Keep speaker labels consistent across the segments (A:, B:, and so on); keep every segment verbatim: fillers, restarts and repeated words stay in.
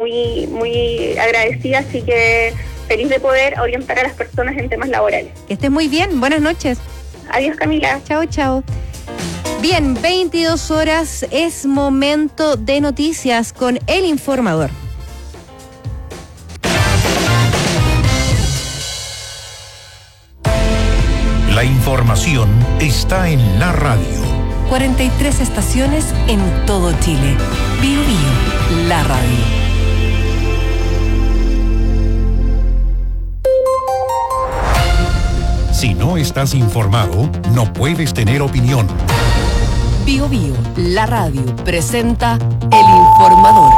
A: muy, muy agradecida, así que feliz de poder orientar a las personas en temas laborales.
B: Que estés muy bien, buenas noches.
A: Adiós, Camila.
B: Chao, chao. Bien, veintidós horas, es momento de noticias con El Informador.
C: La información está en la radio.
D: cuarenta y tres estaciones en todo Chile. Bio Bio, la radio.
C: Si no estás informado, no puedes tener opinión.
D: Bio Bio, la radio, presenta El Informador.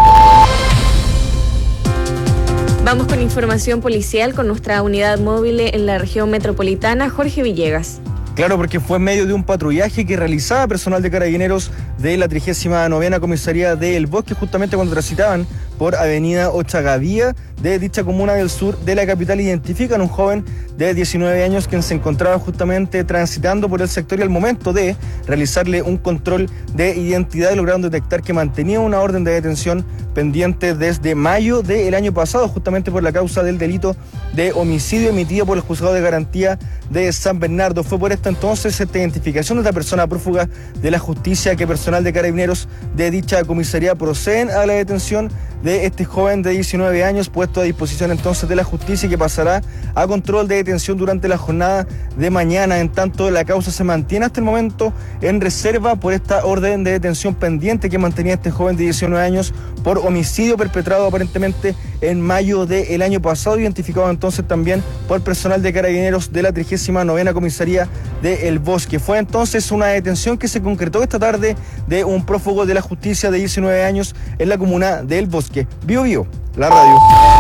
E: Vamos con información policial con nuestra unidad móvil en la región metropolitana, Jorge Villegas.
F: Claro, porque fue en medio de un patrullaje que realizaba personal de Carabineros de la trigésima novena Comisaría de El Bosque, justamente cuando transitaban por avenida Ochagavía de dicha comuna del sur de la capital. Identifican un joven de diecinueve años quien se encontraba justamente transitando por el sector y al momento de realizarle un control de identidad lograron detectar que mantenía una orden de detención pendiente desde mayo del año pasado, justamente por la causa del delito de homicidio emitido por el juzgado de garantía de San Bernardo. Fue por esta entonces esta identificación de la persona prófuga de la justicia que personal de Carabineros de dicha comisaría proceden a la detención de este joven de diecinueve años, puesto a disposición entonces de la justicia y que pasará a control de detención durante la jornada de mañana. En tanto, la causa se mantiene hasta el momento en reserva por esta orden de detención pendiente que mantenía este joven de diecinueve años por homicidio perpetrado aparentemente en mayo del año pasado, identificado entonces también por personal de Carabineros de la trigésima novena Comisaría de El Bosque. Fue entonces una detención que se concretó esta tarde de un prófugo de la justicia de diecinueve años en la comuna de El Bosque. Bio Bio, la radio.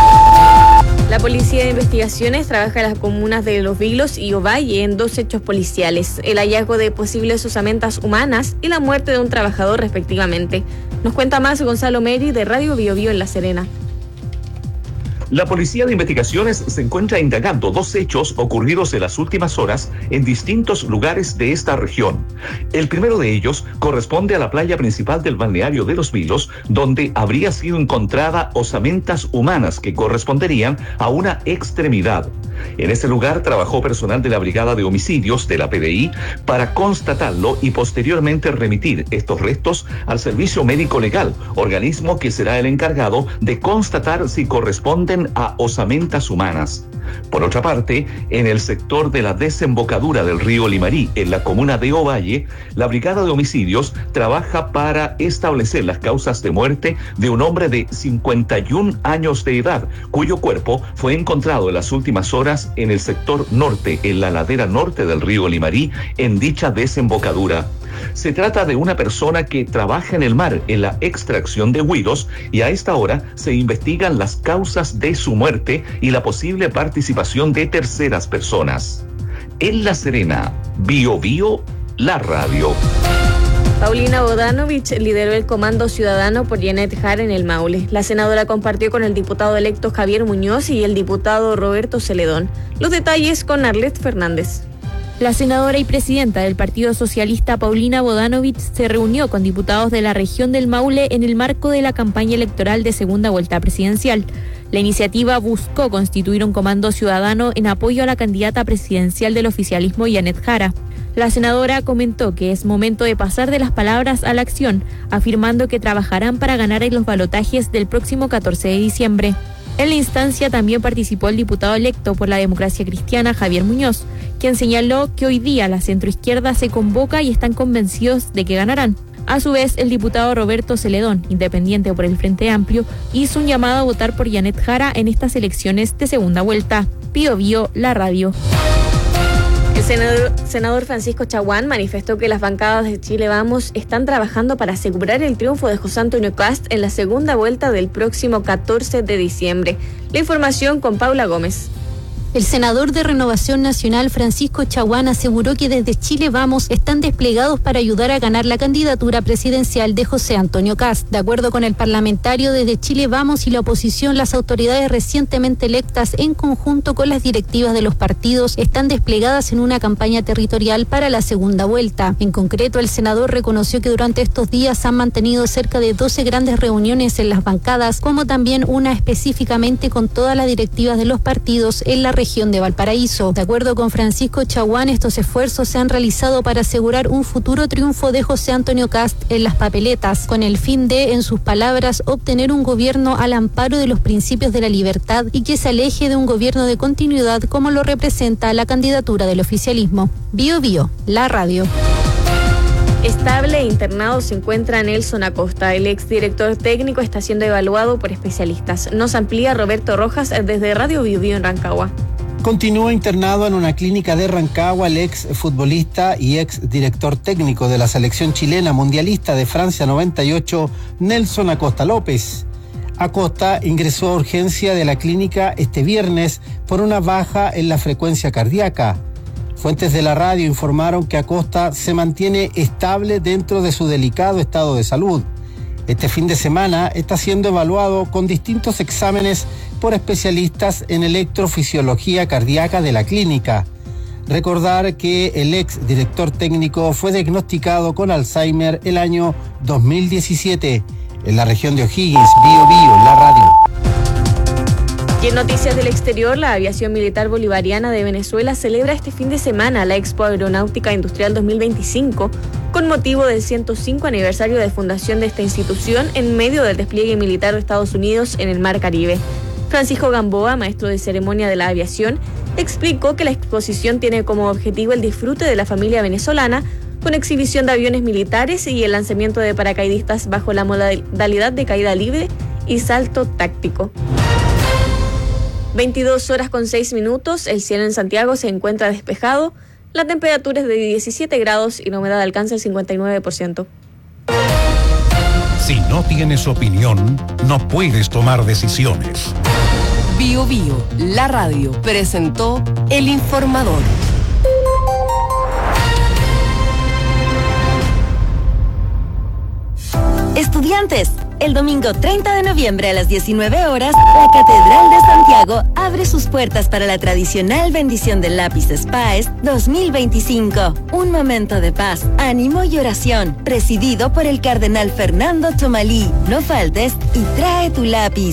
E: La Policía de Investigaciones trabaja en las comunas de Los Vilos y Ovalle en dos hechos policiales: el hallazgo de posibles osamentas humanas y la muerte de un trabajador respectivamente. Nos cuenta más Gonzalo Meri de Radio Bio Bio en La Serena.
G: La Policía de Investigaciones se encuentra indagando dos hechos ocurridos en las últimas horas en distintos lugares de esta región. El primero de ellos corresponde a la playa principal del balneario de Los Vilos, donde habría sido encontrada osamentas humanas que corresponderían a una extremidad. En ese lugar trabajó personal de la Brigada de Homicidios de la P D I para constatarlo y posteriormente remitir estos restos al Servicio Médico Legal, organismo que será el encargado de constatar si corresponden a osamentas humanas. Por otra parte, en el sector de la desembocadura del río Limarí, en la comuna de Ovalle, la Brigada de Homicidios trabaja para establecer las causas de muerte de un hombre de cincuenta y un años de edad, cuyo cuerpo fue encontrado en las últimas horas en el sector norte, en la ladera norte del río Limarí, en dicha desembocadura. Se trata de una persona que trabaja en el mar en la extracción de güiros y a esta hora se investigan las causas de su muerte y la posible participación de terceras personas. En La Serena, Bio Bio, la radio.
E: Paulina Bodanovich lideró el Comando Ciudadano por Janet Jara en el Maule. La senadora compartió con el diputado electo Javier Muñoz y el diputado Roberto Celedón. Los detalles con Arlet Fernández.
H: La senadora y presidenta del Partido Socialista, Paulina Bodanovich, se reunió con diputados de la región del Maule en el marco de la campaña electoral de segunda vuelta presidencial. La iniciativa buscó constituir un comando ciudadano en apoyo a la candidata presidencial del oficialismo, Janet Jara. La senadora comentó que es momento de pasar de las palabras a la acción, afirmando que trabajarán para ganar en los balotajes del próximo catorce de diciembre. En la instancia también participó el diputado electo por la Democracia Cristiana, Javier Muñoz, quien señaló que hoy día la centroizquierda se convoca y están convencidos de que ganarán. A su vez, el diputado Roberto Celedón, independiente por el Frente Amplio, hizo un llamado a votar por Janet Jara en estas elecciones de segunda vuelta. Bio Bio, la radio.
E: El senador, senador Francisco Chaguán manifestó que las bancadas de Chile Vamos están trabajando para asegurar el triunfo de José Antonio Kast en la segunda vuelta del próximo catorce de diciembre. La información con Paula Gómez.
I: El senador de Renovación Nacional, Francisco Chaguán, aseguró que desde Chile Vamos están desplegados para ayudar a ganar la candidatura presidencial de José Antonio Kast. De acuerdo con el parlamentario, desde Chile Vamos y la oposición, las autoridades recientemente electas, en conjunto con las directivas de los partidos, están desplegadas en una campaña territorial para la segunda vuelta. En concreto, el senador reconoció que durante estos días han mantenido cerca de doce grandes reuniones en las bancadas, como también una específicamente con todas las directivas de los partidos en la región de Valparaíso. De acuerdo con Francisco Chaguán, estos esfuerzos se han realizado para asegurar un futuro triunfo de José Antonio Kast en las papeletas, con el fin de, en sus palabras, obtener un gobierno al amparo de los principios de la libertad y que se aleje de un gobierno de continuidad como lo representa la candidatura del oficialismo. Bio Bio, la radio.
E: Estable e internado se encuentra Nelson Acosta. El exdirector técnico está siendo evaluado por especialistas. Nos amplía Roberto Rojas desde Radio Bio Bio en Rancagua.
J: Continúa internado en una clínica de Rancagua el ex futbolista y ex director técnico de la selección chilena mundialista de Francia noventa y ocho, Nelson Acosta López. Acosta ingresó a urgencia de la clínica este viernes por una baja en la frecuencia cardíaca. Fuentes de la radio informaron que Acosta se mantiene estable dentro de su delicado estado de salud. Este fin de semana está siendo evaluado con distintos exámenes por especialistas en electrofisiología cardíaca de la clínica. Recordar que el ex director técnico fue diagnosticado con Alzheimer el año dos mil diecisiete en la región de O'Higgins. Bio Bio, la radio.
E: Y en noticias del exterior, la aviación militar bolivariana de Venezuela celebra este fin de semana la Expo Aeronáutica Industrial dos mil veinticinco con motivo del ciento cinco aniversario de fundación de esta institución en medio del despliegue militar de Estados Unidos en el Mar Caribe. Francisco Gamboa, maestro de ceremonia de la aviación, explicó que la exposición tiene como objetivo el disfrute de la familia venezolana con exhibición de aviones militares y el lanzamiento de paracaidistas bajo la modalidad de caída libre y salto táctico. veintidós horas con seis minutos, el cielo en Santiago se encuentra despejado, la temperatura es de diecisiete grados y la humedad alcanza el cincuenta y nueve por ciento.
C: Si no tienes opinión, no puedes tomar decisiones.
D: Bio Bio, la radio, presentó El Informador.
K: Estudiantes, el domingo treinta de noviembre a las diecinueve horas, la Catedral de Santiago abre sus puertas para la tradicional bendición del lápiz Spáez dos mil veinticinco. Un momento de paz, ánimo y oración, presidido por el cardenal Fernando Tomalí. No faltes y trae tu lápiz.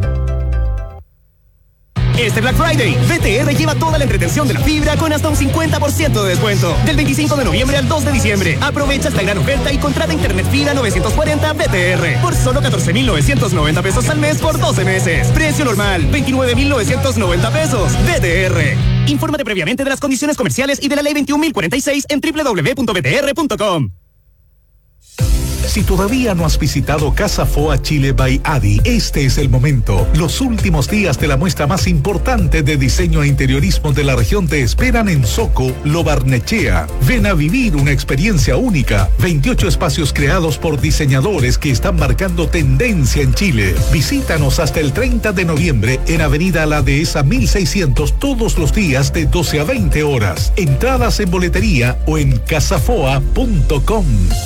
L: Este Black Friday, B T R lleva toda la entretención de la fibra con hasta un cincuenta por ciento de descuento. Del veinticinco de noviembre al dos de diciembre. Aprovecha esta gran oferta y contrata internet fibra novecientos cuarenta B T R por solo catorce mil novecientos noventa pesos al mes por doce meses. Precio normal, veintinueve mil novecientos noventa pesos. B T R. Infórmate previamente de las condiciones comerciales y de la ley veintiún mil cuarenta y seis en doble u doble u doble u punto b t r punto com.
C: Si todavía no has visitado Casa Foa Chile by Adi, este es el momento. Los últimos días de la muestra más importante de diseño e interiorismo de la región te esperan en Soco, Lo Barnechea. Ven a vivir una experiencia única. veintiocho espacios creados por diseñadores que están marcando tendencia en Chile. Visítanos hasta el treinta de noviembre en Avenida La Dehesa mil seiscientos todos los días de doce a veinte horas. Entradas en boletería o en casafoa punto com.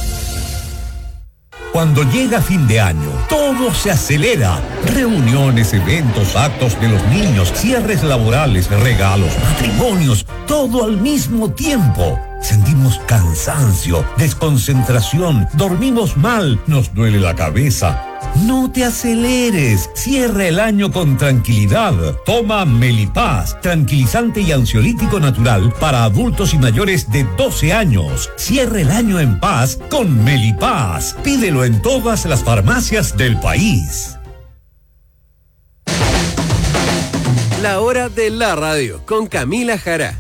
M: Cuando llega fin de año, todo se acelera. Reuniones, eventos, actos de los niños, cierres laborales, regalos, matrimonios, todo al mismo tiempo. Sentimos cansancio, desconcentración, dormimos mal, nos duele la cabeza. No te aceleres, cierra el año con tranquilidad. Toma Melipaz, tranquilizante y ansiolítico natural para adultos y mayores de doce años. Cierra el año en paz con Melipaz. Pídelo en todas las farmacias del país.
N: La hora de la radio con Camila Jara.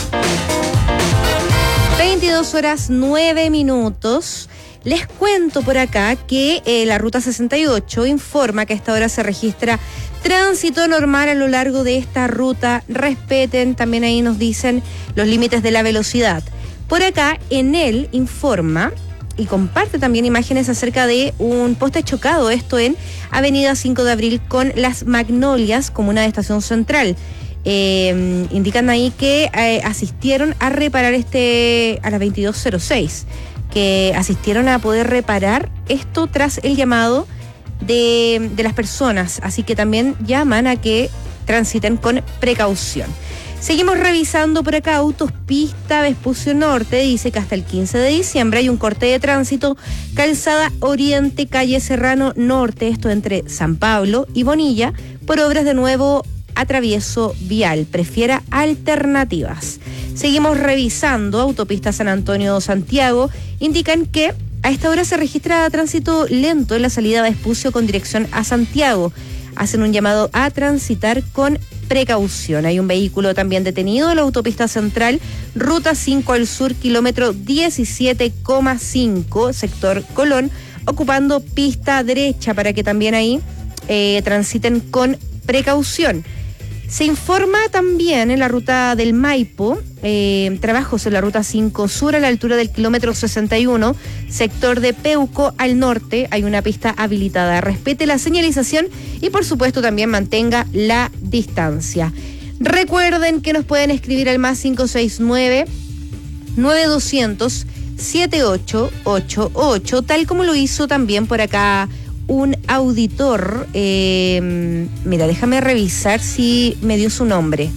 B: veintidós horas nueve minutos. Les cuento por acá que eh, la Ruta sesenta y ocho informa que a esta hora se registra tránsito normal a lo largo de esta ruta. Respeten, también ahí nos dicen los límites de la velocidad. Por acá, en él informa y comparte también imágenes acerca de un poste chocado, esto en Avenida cinco de abril con Las Magnolias, comuna de Estación Central. Eh, indican ahí que eh, asistieron a reparar este a las veintidós cero seis, que asistieron a poder reparar esto tras el llamado de, de las personas, así que también llaman a que transiten con precaución. Seguimos revisando por acá. Autopista Vespucio Norte dice que hasta el quince de diciembre hay un corte de tránsito, calzada Oriente, calle Serrano Norte, esto entre San Pablo y Bonilla, por obras de nuevo atravieso vial. Prefiera alternativas. Seguimos revisando. Autopista San Antonio-Santiago indican que a esta hora se registra tránsito lento en la salida de Vespucio con dirección a Santiago. Hacen un llamado a transitar con precaución. Hay un vehículo también detenido en la autopista central, ruta cinco al sur, kilómetro diecisiete coma cinco, sector Colón, ocupando pista derecha para que también ahí eh, transiten con precaución. Se informa también en la ruta del Maipo, eh, trabajos en la ruta cinco sur a la altura del kilómetro sesenta y uno, sector de Peuco al norte, hay una pista habilitada. Respete la señalización y por supuesto también mantenga la distancia. Recuerden que nos pueden escribir al más cinco seis nueve, nueve dos cero cero, siete ocho ocho ocho, tal como lo hizo también por acá un auditor. Eh, mira, déjame revisar si me dio su nombre.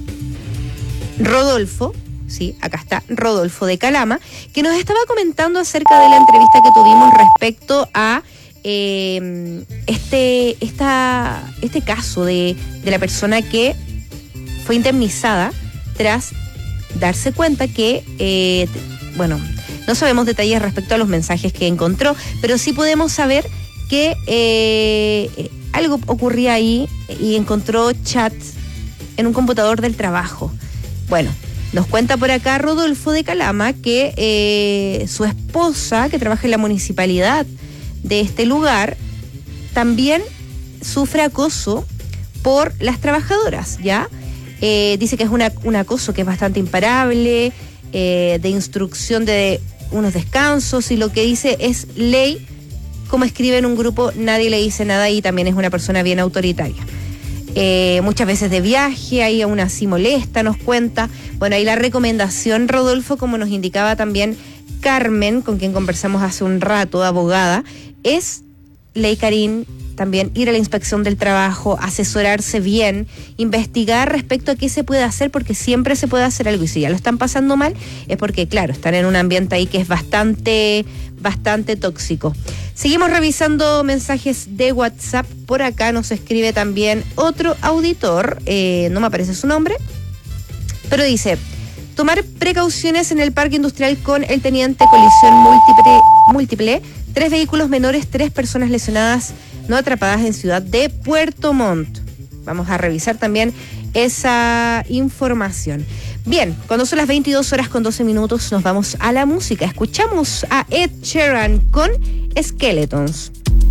B: Rodolfo, sí, acá está, Rodolfo de Calama, que nos estaba comentando acerca de la entrevista que tuvimos respecto a eh, este, esta, este caso de, de la persona que fue indemnizada tras darse cuenta que, eh, bueno, no sabemos detalles respecto a los mensajes que encontró, pero sí podemos saber que eh, algo ocurría ahí y encontró chats en un computador del trabajo. Bueno, nos cuenta por acá Rodolfo de Calama que eh, su esposa, que trabaja en la municipalidad de este lugar, también sufre acoso por las trabajadoras, ¿ya? Eh, dice que es una, un acoso que es bastante imparable, eh, de instrucción de unos descansos, y lo que dice es ley. Como escribe en un grupo, nadie le dice nada, y también es una persona bien autoritaria. Eh, muchas veces de viaje, ahí aún así molesta, nos cuenta. Bueno, ahí la recomendación, Rodolfo, como nos indicaba también Carmen, con quien conversamos hace un rato, abogada, es ley Karin, también ir a la inspección del trabajo, asesorarse bien, investigar respecto a qué se puede hacer, porque siempre se puede hacer algo, y si ya lo están pasando mal, es porque, claro, están en un ambiente ahí que es bastante, bastante tóxico. Seguimos revisando mensajes de WhatsApp. Por acá nos escribe también otro auditor, eh, no me aparece su nombre, pero dice: tomar precauciones en el parque industrial con el teniente, colisión múltiple, múltiple, tres vehículos menores, tres personas lesionadas no atrapadas en ciudad de Puerto Montt. Vamos a revisar también esa información. Bien, cuando son las veintidós horas con doce minutos, nos vamos a la música. Escuchamos a Ed Sheeran con Skeletons.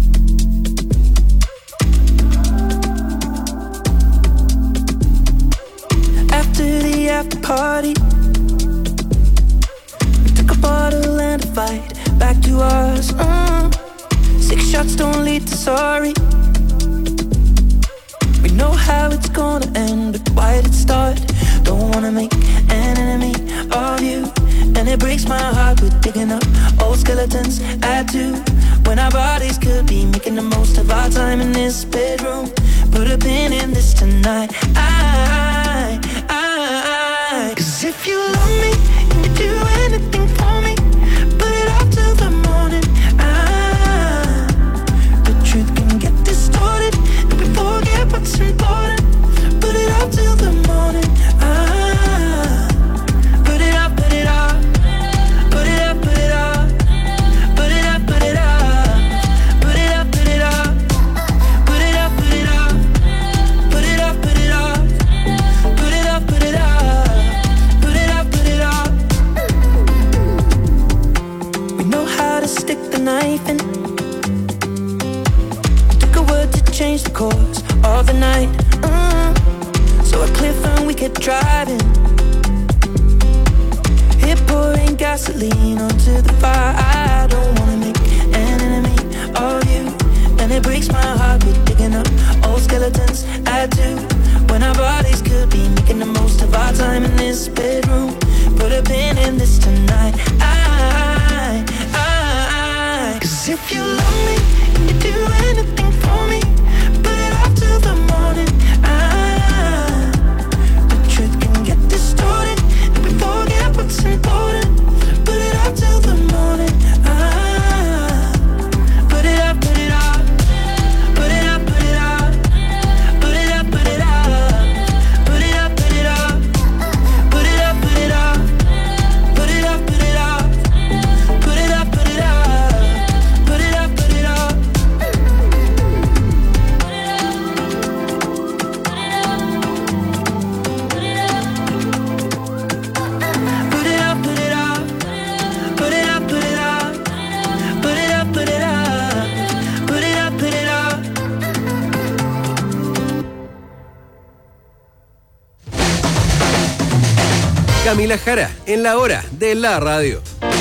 O: After the after party, we took a bottle and a fight back to us. Mm. Six shots don't lead to sorry. We know how it's gonna end, but why did it start? Don't wanna make an enemy of you, and it breaks my heart. We're digging up old skeletons, add to when our bodies could be making the most of our time in this bedroom. Put a pin in this tonight. I, I, I, 'cause if you love me and you do anything for me, put it off till the morning. I, the truth can get distorted and we forget what's important. Put it off till the morning. I, put it up, put it up, put it up, put it up, put it up, put it up, put it up, put it up, put it up, put it up, put it up, put it up, put it up, put it up, put it up, put it up. We know how to stick the knife in. Took a word to change the course of the night. Mm. So a cliff and we kept driving. Hit pouring gasoline onto the fire. I don't wanna make an enemy of you, and it breaks my heart. We're digging up old skeletons. I do when our bodies could be making the most of our time in this bedroom. Put a pin in this tonight. I, I, I. Cause if you love me and you do anything for me, put it off till the morning. I, the truth can get distorted and we forget what's important. Put it off till the morning. I, put it up, put it up. Put it up, put it up. Put it up, put it up. Put it up, put it up. Put it up, put it up. Put it up, put it up. Put it up, put it up. Put it up, put it up. Put it up, put it up. Put it up, put it up. Put it up, put it up. Put it up, put it up.
N: Camila Jara, en la hora de la radio.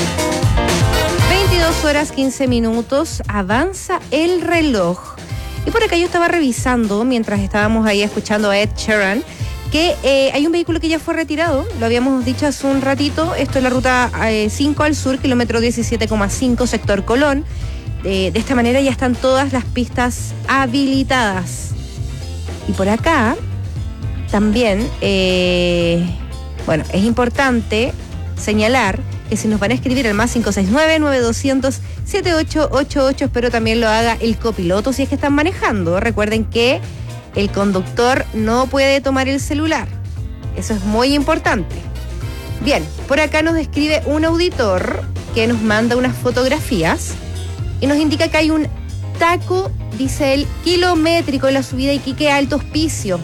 B: veintidós horas quince minutos, avanza el reloj. Y por acá yo estaba revisando, mientras estábamos ahí escuchando a Ed Sheeran, que eh, hay un vehículo que ya fue retirado, lo habíamos dicho hace un ratito, esto es la ruta eh, cinco al sur, kilómetro diecisiete coma cinco, sector Colón. Eh, de esta manera ya están todas las pistas habilitadas. Y por acá también, eh, bueno, es importante señalar que si nos van a escribir al más cinco seis nueve, nueve dos cero cero, siete ocho ocho ocho, espero también lo haga el copiloto si es que están manejando. Recuerden que el conductor no puede tomar el celular. Eso es muy importante. Bien, por acá nos escribe un auditor que nos manda unas fotografías y nos indica que hay un taco, dice él, kilométrico en la subida Iquique a Alto Hospicio.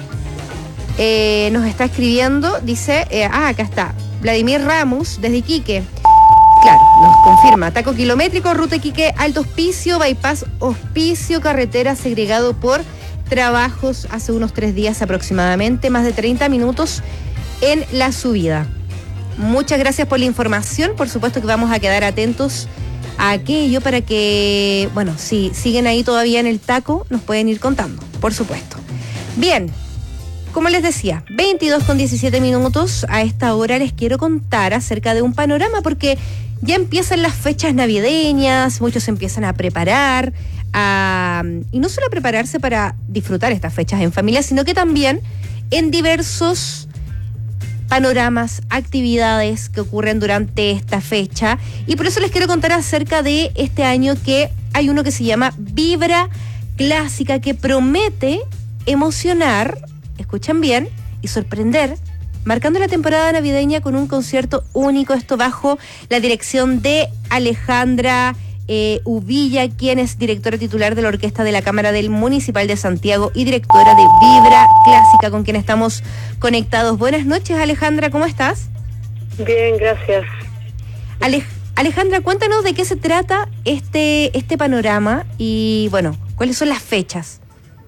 B: Eh, nos está escribiendo, dice, eh, ah, acá está, Vladimir Ramos, desde Iquique. Claro, nos confirma, taco kilométrico, ruta Iquique, Alto Hospicio, bypass Hospicio, carretera segregado por trabajos hace unos tres días aproximadamente, más de treinta minutos en la subida. Muchas gracias por la información, por supuesto que vamos a quedar atentos a aquello para que, bueno, si siguen ahí todavía en el taco, nos pueden ir contando, por supuesto. Bien. Como les decía, veintidós con diecisiete minutos, a esta hora les quiero contar acerca de un panorama porque ya empiezan las fechas navideñas, muchos empiezan a preparar, a, y no solo a prepararse para disfrutar estas fechas en familia, sino que también en diversos panoramas, actividades que ocurren durante esta fecha. Y por eso les quiero contar acerca de este año que hay uno que se llama Vibra Clásica, que promete emocionar, escuchen bien, y sorprender, marcando la temporada navideña con un concierto único, esto bajo la dirección de Alejandra eh, Uvilla, quien es directora titular de la Orquesta de la Cámara del Municipal de Santiago y directora de Vibra Clásica, con quien estamos conectados. Buenas noches, Alejandra, ¿cómo estás?
P: Bien, gracias.
B: Ale- Alejandra, cuéntanos de qué se trata este, este panorama y, bueno, cuáles son las fechas.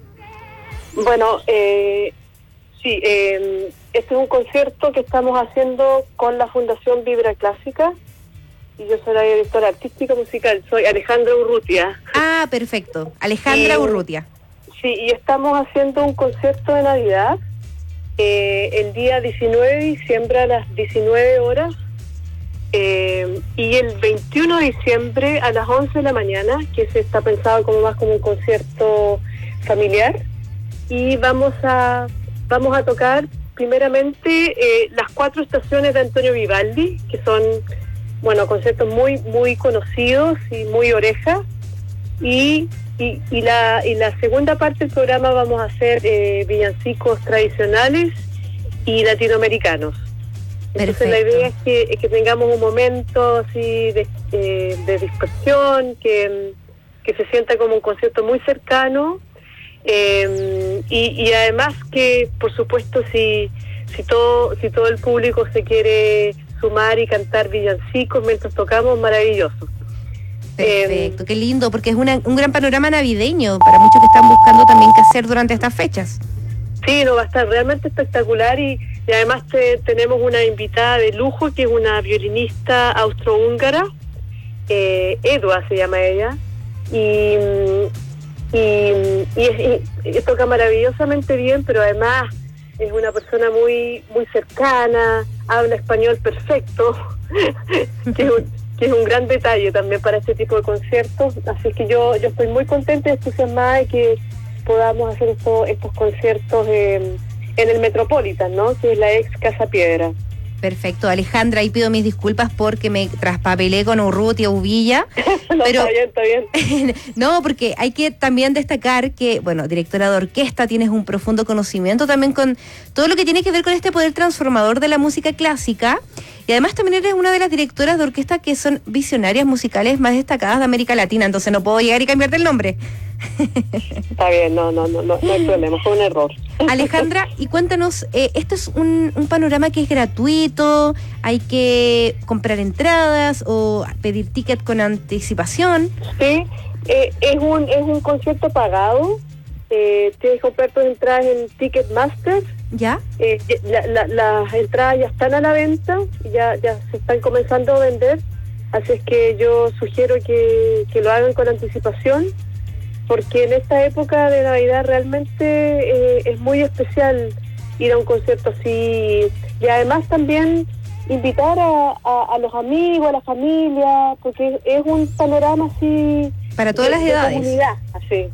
P: Bueno, eh... Sí, eh, este es un concierto que estamos haciendo con la Fundación Vibra Clásica y yo soy la directora artística musical, soy Alejandra Urrutia.
B: Ah, perfecto, Alejandra
P: y,
B: Urrutia.
P: Sí, y estamos haciendo un concierto de Navidad eh, el día diecinueve de diciembre a las diecinueve horas eh, y el veintiuno de diciembre a las once de la mañana, que se está pensado como más como un concierto familiar, y vamos a... Vamos a tocar primeramente eh, las cuatro estaciones de Antonio Vivaldi, que son, bueno, conciertos muy muy conocidos y muy oreja. Y, y, y, la, y la segunda parte del programa vamos a hacer eh, villancicos tradicionales y latinoamericanos. Entonces Perfecto. La idea es que, es que tengamos un momento así de, eh, de dispersión, que, que se sienta como un concierto muy cercano. Eh, y, y además que, por supuesto, si si todo si todo el público se quiere sumar y cantar villancicos mientras tocamos, maravilloso.
B: Perfecto, eh, qué lindo, porque es una, un gran panorama navideño para muchos que están buscando también qué hacer durante estas fechas.
P: Sí, no, va a estar realmente espectacular y, y además te, tenemos una invitada de lujo que es una violinista austrohúngara, eh, Edua se llama ella, y... Y, y, y, y toca maravillosamente bien, pero además es una persona muy muy cercana, habla español perfecto, que, es un, que es un gran detalle también para este tipo de conciertos. Así que yo yo estoy muy contenta y entusiasmada de que podamos hacer esto, estos conciertos en, en el Metropolitan, ¿no? Que es la ex Casa Piedra.
B: Perfecto, Alejandra, y pido mis disculpas porque me traspapelé con Urrutia, Uvilla.
P: No,
B: pero,
P: está bien, está bien.
B: No, porque hay que también destacar que, bueno, directora de orquesta, tienes un profundo conocimiento también con todo lo que tiene que ver con este poder transformador de la música clásica. Y además también eres una de las directoras de orquesta que son visionarias musicales más destacadas de América Latina, entonces no puedo llegar y cambiarte el nombre.
P: Está bien, no, no, no, no, no hay problema, fue un error.
B: Alejandra, y cuéntanos, eh, esto es un, un panorama que es gratuito, hay que comprar entradas o pedir ticket con anticipación.
P: Sí, eh, es un es un concierto pagado, eh, tienes que comprar tus entradas en Ticketmaster.
B: ¿Ya?
P: Eh, la, la, las entradas ya están a la venta, ya ya se están comenzando a vender, así es que yo sugiero que, que lo hagan con anticipación, porque en esta época de Navidad realmente eh, es muy especial ir a un concierto así, y además también invitar a, a, a los amigos, a la familia, porque es un panorama así
B: para todas
P: de,
B: las
P: de
B: edades.
P: Comunidad, así.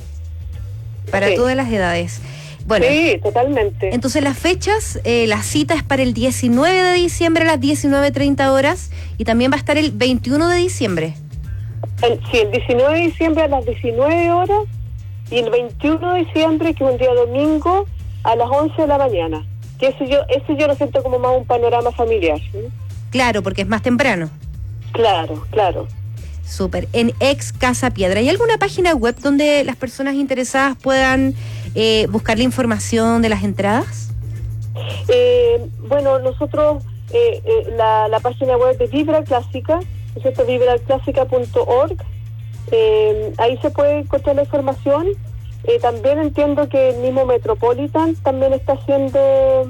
B: Para
P: Sí.
B: todas las edades. Bueno,
P: sí, totalmente.
B: Entonces las fechas, eh, la cita es para el diecinueve de diciembre a las diecinueve treinta horas y también va a estar el veintiuno de diciembre.
P: El, sí, el diecinueve de diciembre a las diecinueve horas y el veintiuno de diciembre, que es un día domingo, a las once de la mañana. Que ese yo, ese yo lo siento como más un panorama familiar. ¿Sí?
B: Claro, porque es más temprano.
P: Claro, claro.
B: Súper. En Ex Casa Piedra, ¿hay alguna página web donde las personas interesadas puedan eh, buscar la información de las entradas?
P: Eh, bueno, nosotros, eh, eh, la, la página web de Vibra Clásica, ¿no es cierto? vibra clásica punto org, eh, ahí se puede encontrar la información. Eh, también entiendo que el mismo Metropolitan también está haciendo,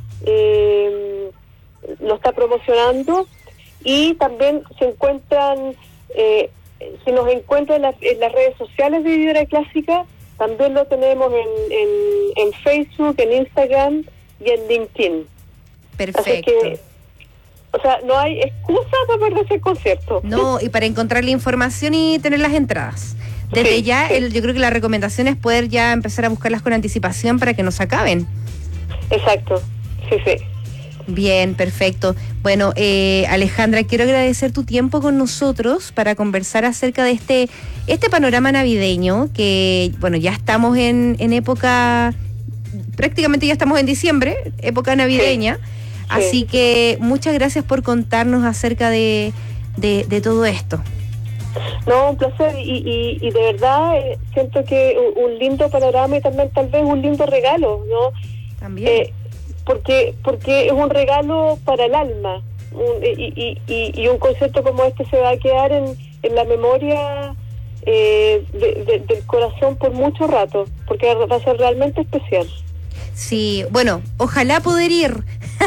P: eh, lo está promocionando, y también se encuentran, eh, se nos encuentra en, la, en las redes sociales de Vibra Clásica, también lo tenemos en, en, en Facebook, en Instagram y en LinkedIn.
B: Perfecto.
P: Así que, o sea, no hay excusa para perderse el concierto.
B: No, y para encontrar la información y tener las entradas. Desde
P: Sí,
B: ya,
P: sí.
B: el, yo creo que la recomendación es poder ya empezar a buscarlas con anticipación para que no se acaben.
P: Exacto, sí, sí.
B: Bien, perfecto. Bueno, eh, Alejandra, quiero agradecer tu tiempo con nosotros para conversar acerca de este este panorama navideño, que, bueno, ya estamos en, en época, prácticamente ya estamos en diciembre, época navideña, sí. Así
P: Sí.
B: que muchas gracias por contarnos acerca de, de, de todo esto.
P: No, un placer, y, y, y de verdad eh, siento que un, un lindo panorama y también tal vez un lindo regalo, ¿no?
B: También.
P: Eh, porque porque es un regalo para el alma, un, y, y, y, y un concepto como este se va a quedar en, en la memoria eh, de, de, del corazón por mucho rato, porque va a ser realmente especial.
B: Sí, bueno, ojalá poder ir.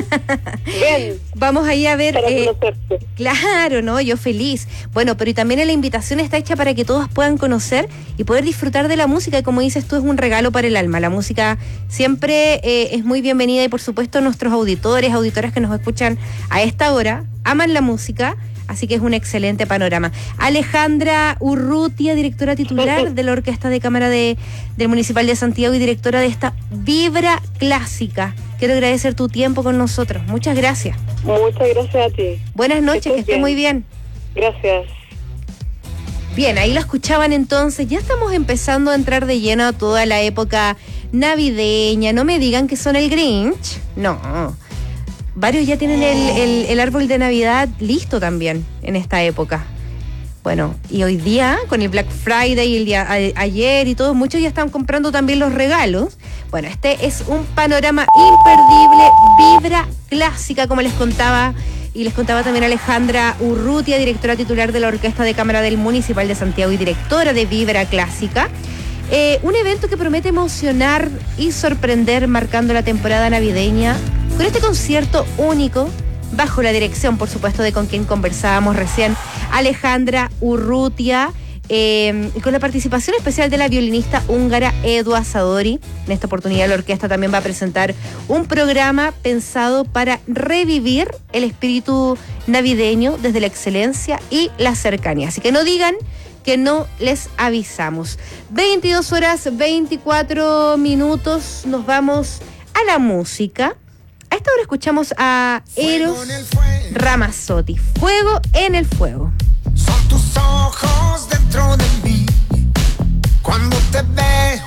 P: Bien.
B: Vamos ahí a ver.
P: Para
B: eh,
P: conocerte.
B: Claro, ¿no? Yo feliz. Bueno, pero y también la invitación está hecha para que todos puedan conocer y poder disfrutar de la música. Y como dices tú, es un regalo para el alma. La música siempre eh, es muy bienvenida, y por supuesto nuestros auditores, auditoras que nos escuchan a esta hora, aman la música. Así que es un excelente panorama. Alejandra Urrutia, directora titular de la Orquesta de Cámara de, del Municipal de Santiago y directora de esta Vibra Clásica. Quiero agradecer tu tiempo con nosotros. Muchas gracias.
P: Muchas gracias a ti.
B: Buenas noches, que,
P: estés
B: esté
P: bien.
B: muy bien.
P: Gracias.
B: Bien, ahí lo escuchaban entonces. Ya estamos empezando a entrar de lleno a toda la época navideña. No me digan que son el Grinch. No. Varios ya tienen el, el, el árbol de Navidad listo también en esta época. Bueno, y hoy día, con el Black Friday y el día a, ayer y todo, muchos ya están comprando también los regalos. Bueno, este es un panorama imperdible, Vibra Clásica, como les contaba, y les contaba también Alejandra Urrutia, directora titular de la Orquesta de Cámara del Municipal de Santiago y directora de Vibra Clásica. Eh, un evento que promete emocionar y sorprender, marcando la temporada navideña, con este concierto único, bajo la dirección, por supuesto, de con quien conversábamos recién, Alejandra Urrutia, eh, con la participación especial de la violinista húngara Edu Asadori. En esta oportunidad la orquesta también va a presentar un programa pensado para revivir el espíritu navideño desde la excelencia y la cercanía. Así que no digan que no les avisamos. veintidós horas veinticuatro minutos, nos vamos a la música. A esta hora escuchamos a Eros Ramazzotti, Fuego en el Fuego.
Q: Son tus ojos dentro de mí cuando te veo.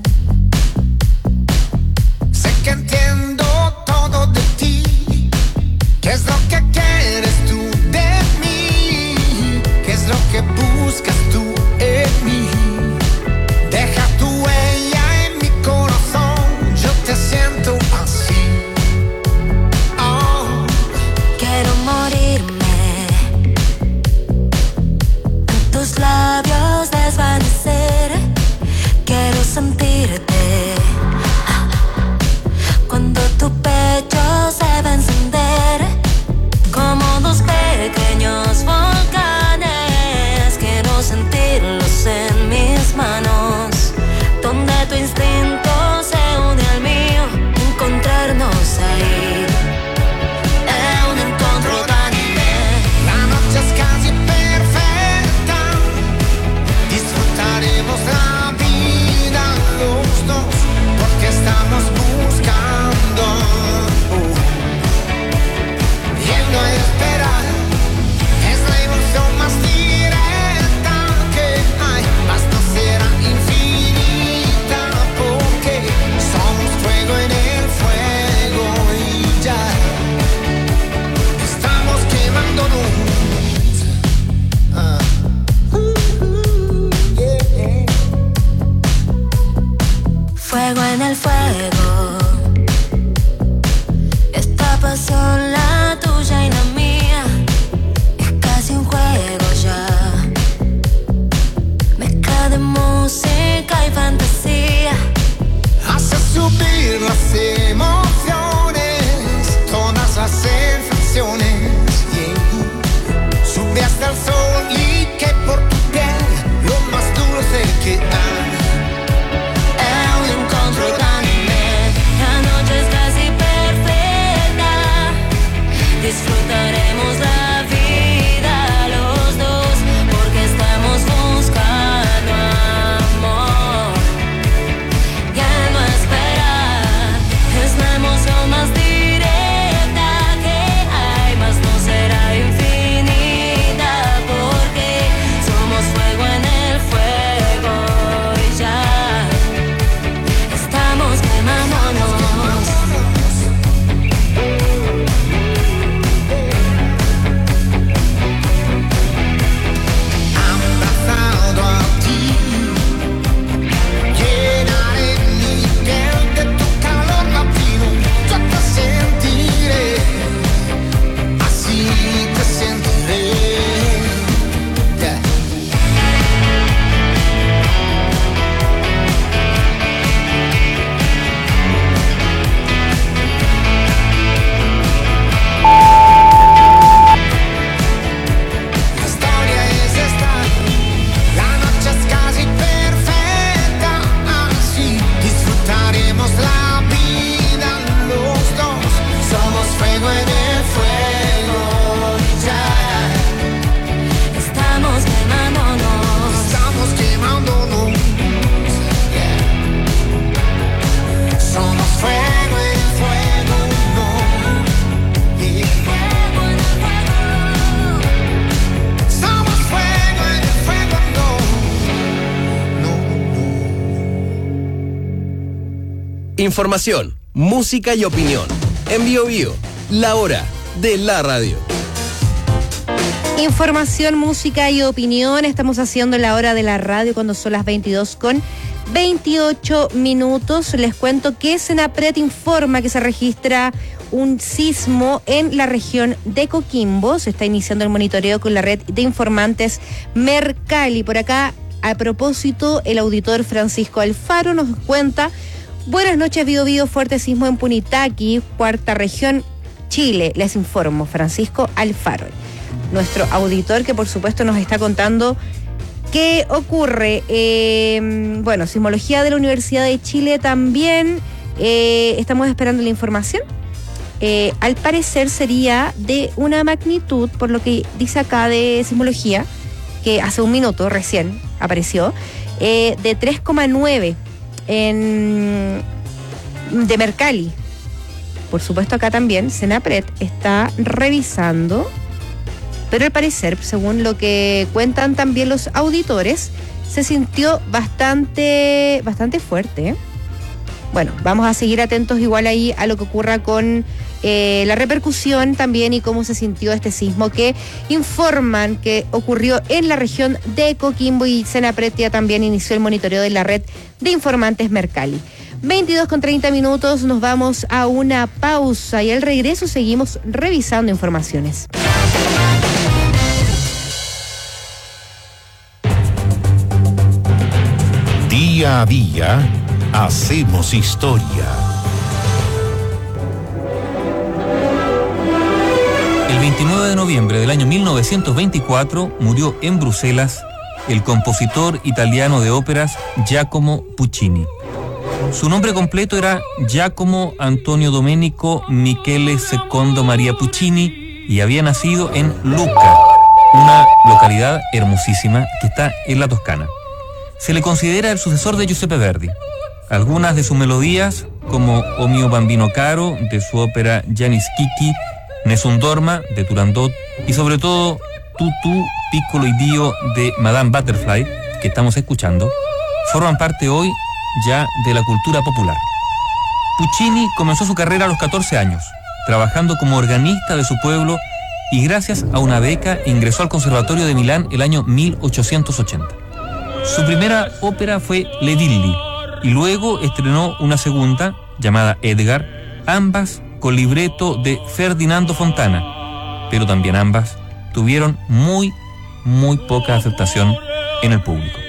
Q: Sé que entiendo todo de ti. ¿Qué es lo que quieres tú de mí? ¿Qué es lo que buscas tú en mí? Deja tu huella en mi corazón. Yo te siento así. Oh.
R: Quiero morirme en tus labios, desvanecer. Quiero sentirte cuando tu pecho se va a encender como dos pequeños volcanes. Quiero sentirlos en mis manos, donde tu instinto se une al mío, encontrarnos ahí. Es un encuentro de anime.
Q: La noche es casi perfecta. Disfrutaremos la vida los dos, porque estamos buscando, uh, yendo a esperar. Es la emoción más directa que hay, mas no será infinita, porque somos fuego en el fuego y ya estamos quemándonos. Ah.
R: Fuego en el fuego, esta pasión la tuya y la mía, es casi un juego ya, mezcla de música y fantasía,
Q: hace subir las emociones, todas las sensaciones, yeah. Sube hasta el sol y que por tu piel lo más duro es el que hay.
R: La noche es casi perfecta. Disfrutaremos la vida los dos, porque estamos buscando amor. Ya no esperar, es la emoción más directa que hay, mas no será infinita, porque somos fuego en el fuego y ya estamos quemándonos.
Q: Abrazado a ti, llenaré mi piel de tu calor latino. Yo te sentiré, así te sentiré. Yeah. La historia es esta, la noche es casi perfecta, así disfrutaremos la vida los dos, somos fuego en el fuego, ya
R: Estamos quemándonos.
Q: estamos quemándonos, yeah. Somos fuego en el fuego, no, yeah. Somos fuego en el fuego, no.
N: Información, música y opinión. En Bio Bio, la hora de la radio.
B: Información, música y opinión. Estamos haciendo la hora de la radio cuando son las veintidós con veintiocho minutos. Les cuento que Senapred informa que se registra un sismo en la región de Coquimbo. Se está iniciando el monitoreo con la red de informantes Mercalli. Por acá, a propósito, el auditor Francisco Alfaro nos cuenta: buenas noches, Bio Bio, fuerte sismo en Punitaqui, cuarta región, Chile. Les informo, Francisco Alfaro, nuestro auditor, que por supuesto nos está contando ¿Qué ocurre? Eh, bueno, Sismología de la Universidad de Chile también. Eh, estamos esperando la información. Eh, al parecer sería de una magnitud, por lo que dice acá de Sismología, que hace un minuto recién apareció, eh, de tres coma nueve en, de Mercalli. Por supuesto, acá también Senapred está revisando, pero al parecer, según lo que cuentan también los auditores, se sintió bastante, bastante fuerte. Bueno, vamos a seguir atentos igual ahí a lo que ocurra con eh, la repercusión también y cómo se sintió este sismo que informan que ocurrió en la región de Coquimbo, y Senapred ya también inició el monitoreo de la red de informantes Mercalli. veintidós con treinta minutos, nos vamos a una pausa y al regreso seguimos revisando informaciones.
C: Día a día hacemos historia.
S: El veintinueve de noviembre del año mil novecientos veinticuatro murió en Bruselas el compositor italiano de óperas Giacomo Puccini. Su nombre completo era Giacomo Antonio Domenico Michele secondo Maria Puccini y había nacido en Lucca, una localidad hermosísima que está en la Toscana. Se le considera el sucesor de Giuseppe Verdi. Algunas de sus melodías, como O mio bambino caro, de su ópera Gianni Schicchi, Nessun dorma, de Turandot, y sobre todo Tu tu piccolo Dio, de Madame Butterfly, que estamos escuchando, forman parte hoy ya de la cultura popular. Puccini comenzó su carrera a los catorce años, trabajando como organista de su pueblo, y gracias a una beca ingresó al Conservatorio de Milán el año mil ochocientos ochenta. Su primera ópera fue Le Dilli, y luego estrenó una segunda, llamada Edgar, ambas con libreto de Ferdinando Fontana, pero también ambas tuvieron muy, muy poca aceptación en el público.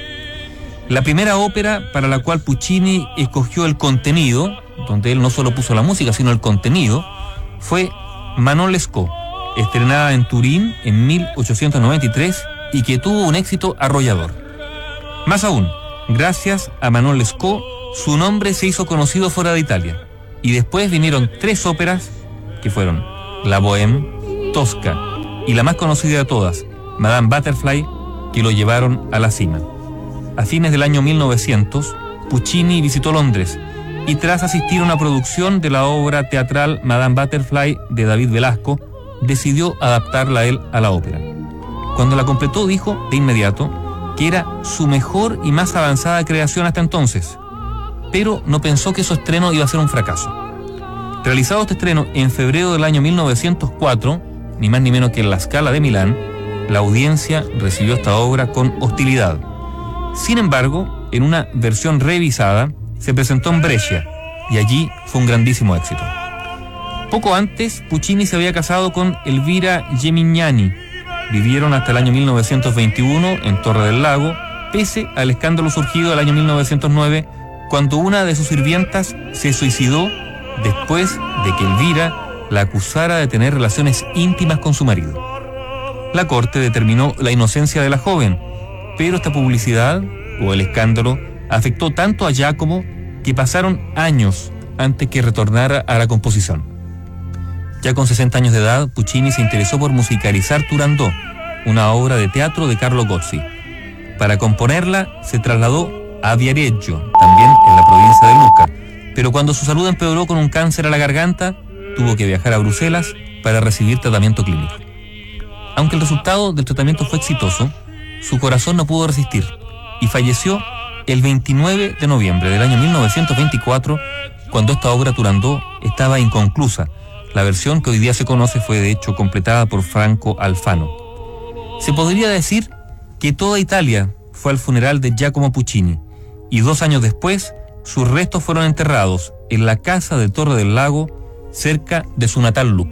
S: La primera ópera para la cual Puccini escogió el contenido, donde él no solo puso la música, sino el contenido, fue Manon Lescaut, estrenada en Turín en mil ochocientos noventa y tres y que tuvo un éxito arrollador. Más aún, gracias a Manon Lescaut, su nombre se hizo conocido fuera de Italia, y después vinieron tres óperas que fueron La Bohème, Tosca y la más conocida de todas, Madame Butterfly, que lo llevaron a la cima. A fines del año mil novecientos, Puccini visitó Londres y tras asistir a una producción de la obra teatral Madame Butterfly de David Velasco, decidió adaptarla a él a la ópera. Cuando la completó, dijo de inmediato que era su mejor y más avanzada creación hasta entonces, pero no pensó que su estreno iba a ser un fracaso. Realizado este estreno en febrero del año mil novecientos cuatro, ni más ni menos que en la Scala de Milán, la audiencia recibió esta obra con hostilidad. Sin embargo, en una versión revisada, se presentó en Brescia, y allí fue un grandísimo éxito. Poco antes, Puccini se había casado con Elvira Gemignani. Vivieron hasta el año mil novecientos veintiuno en Torre del Lago, pese al escándalo surgido del año mil novecientos nueve, cuando una de sus sirvientas se suicidó después de que Elvira la acusara de tener relaciones íntimas con su marido. La corte determinó la inocencia de la joven, pero esta publicidad, o el escándalo, afectó tanto a Giacomo que pasaron años antes que retornara a la composición. Ya con sesenta años de edad, Puccini se interesó por musicalizar Turandot, una obra de teatro de Carlo Gozzi. Para componerla, se trasladó a Viareggio, también en la provincia de Lucca, pero cuando su salud empeoró con un cáncer a la garganta, tuvo que viajar a Bruselas para recibir tratamiento clínico. Aunque el resultado del tratamiento fue exitoso, su corazón no pudo resistir y falleció el veintinueve de noviembre del año mil novecientos veinticuatro, cuando esta obra Turandot estaba inconclusa. La versión que hoy día se conoce fue de hecho completada por Franco Alfano. Se podría decir que toda Italia fue al funeral de Giacomo Puccini, y dos años después sus restos fueron enterrados en la casa de Torre del Lago, cerca de su natal Lucca.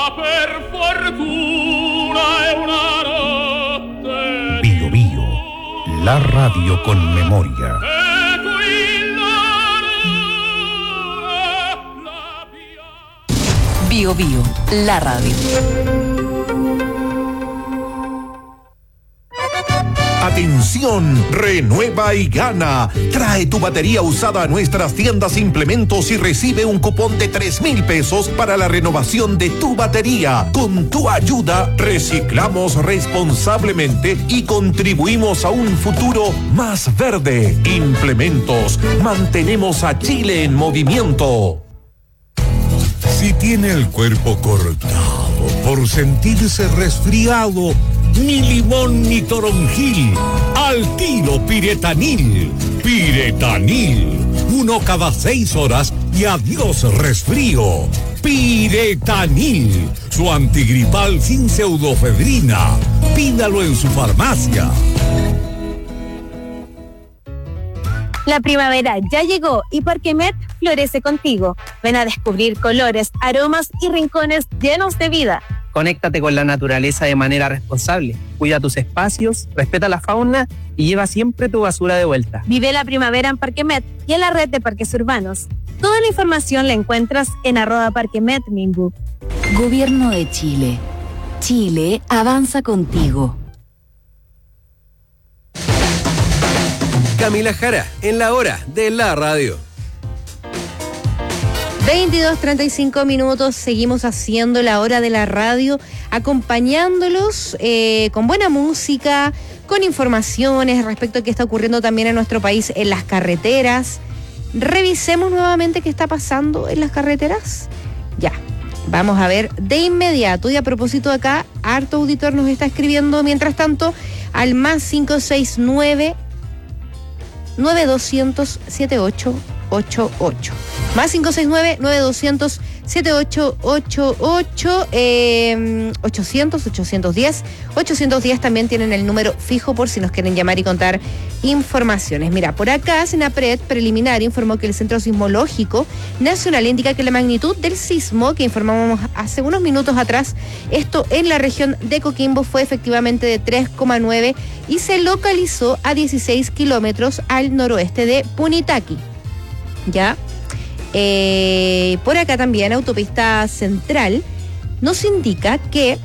C: Bio Bio, la radio con memoria.
D: Bio Bio, la radio.
C: Atención. ¡Atención! Renueva y gana. Trae tu batería usada a nuestras tiendas Implementos y recibe un cupón de tres mil pesos para la renovación de tu batería. Con tu ayuda, reciclamos responsablemente y contribuimos a un futuro más verde. Implementos. Mantenemos a Chile en movimiento.
M: Si tiene el cuerpo cortado por sentirse resfriado, ni limón ni toronjil, al tiro Piretanil. Piretanil, uno cada seis horas y adiós resfrío. Piretanil, su antigripal sin pseudofedrina. Pídalo en su farmacia.
T: La primavera ya llegó y Parquemet florece contigo. Ven a descubrir colores, aromas y rincones llenos de vida.
U: Conéctate con la naturaleza de manera responsable. Cuida tus espacios, respeta la fauna y lleva siempre tu basura de vuelta.
T: Vive la primavera en Parquemet y en la red de parques urbanos. Toda la información la encuentras en arroba Parquemet Minbu.
V: Gobierno de Chile. Chile avanza contigo.
N: Camila Jara, en la hora de la radio.
B: veintidós treinta y cinco minutos, seguimos haciendo la hora de la radio, acompañándolos eh, con buena música, con informaciones respecto a qué está ocurriendo también en nuestro país en las carreteras. Revisemos nuevamente qué está pasando en las carreteras. Ya, vamos a ver de inmediato. Y a propósito de acá, harto auditor nos está escribiendo mientras tanto al más cinco seis nueve nueve doscientos setenta y ocho ochenta y ocho. Más cinco seis nueve nueve doscientos setenta y ocho ochenta y ocho. eh, ochocientos, ochocientos diez. ochocientos diez también tienen el número fijo por si nos quieren llamar y contar informaciones. Mira, por acá Senapred preliminar informó que el Centro Sismológico Nacional indica que la magnitud del sismo que informábamos hace unos minutos atrás, esto en la región de Coquimbo, fue efectivamente de tres coma nueve y se localizó a dieciséis kilómetros al noroeste de Punitaqui. ¿Ya? Eh, por acá también, Autopista Central nos indica que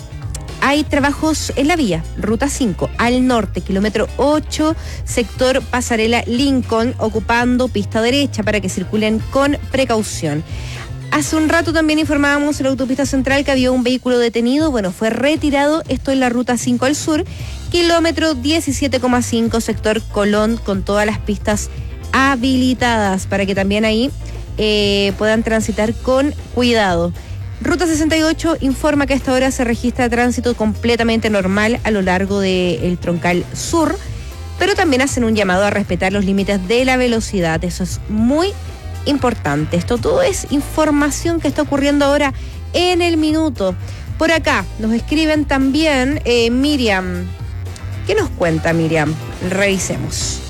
B: hay trabajos en la vía, Ruta cinco, al norte, kilómetro ocho, sector Pasarela Lincoln, ocupando pista derecha para que circulen con precaución. Hace un rato también informábamos en la Autopista Central que había un vehículo detenido, bueno, fue retirado, esto en la Ruta cinco al sur, kilómetro diecisiete coma cinco, sector Colón, con todas las pistas habilitadas para que también ahí eh, puedan transitar con cuidado. Ruta sesenta y ocho informa que a esta hora se registra tránsito completamente normal a lo largo del troncal sur, pero también hacen un llamado a respetar los límites de la velocidad. Eso es muy importante. Esto todo es información que está ocurriendo ahora en el minuto. Por acá nos escriben también eh, Miriam. ¿Qué nos cuenta Miriam? Revisemos.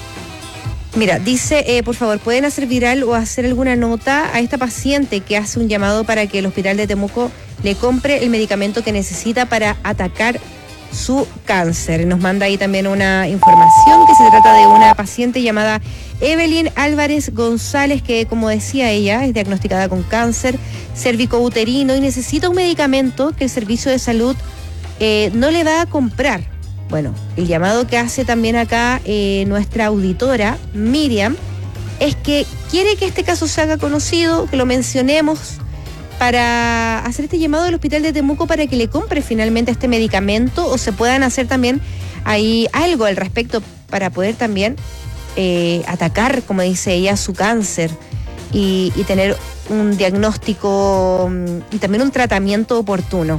B: Mira, dice, eh, por favor, ¿pueden hacer viral o hacer alguna nota a esta paciente que hace un llamado para que el hospital de Temuco le compre el medicamento que necesita para atacar su cáncer? Nos manda ahí también una información que se trata de una paciente llamada Evelyn Álvarez González, que, como decía ella, es diagnosticada con cáncer cervicouterino y necesita un medicamento que el servicio de salud eh, no le va a comprar. Bueno, el llamado que hace también acá eh, nuestra auditora, Miriam, es que quiere que este caso se haga conocido, que lo mencionemos para hacer este llamado al hospital de Temuco para que le compre finalmente este medicamento o se puedan hacer también ahí algo al respecto para poder también eh, atacar, como dice ella, su cáncer y, y tener un diagnóstico y también un tratamiento oportuno.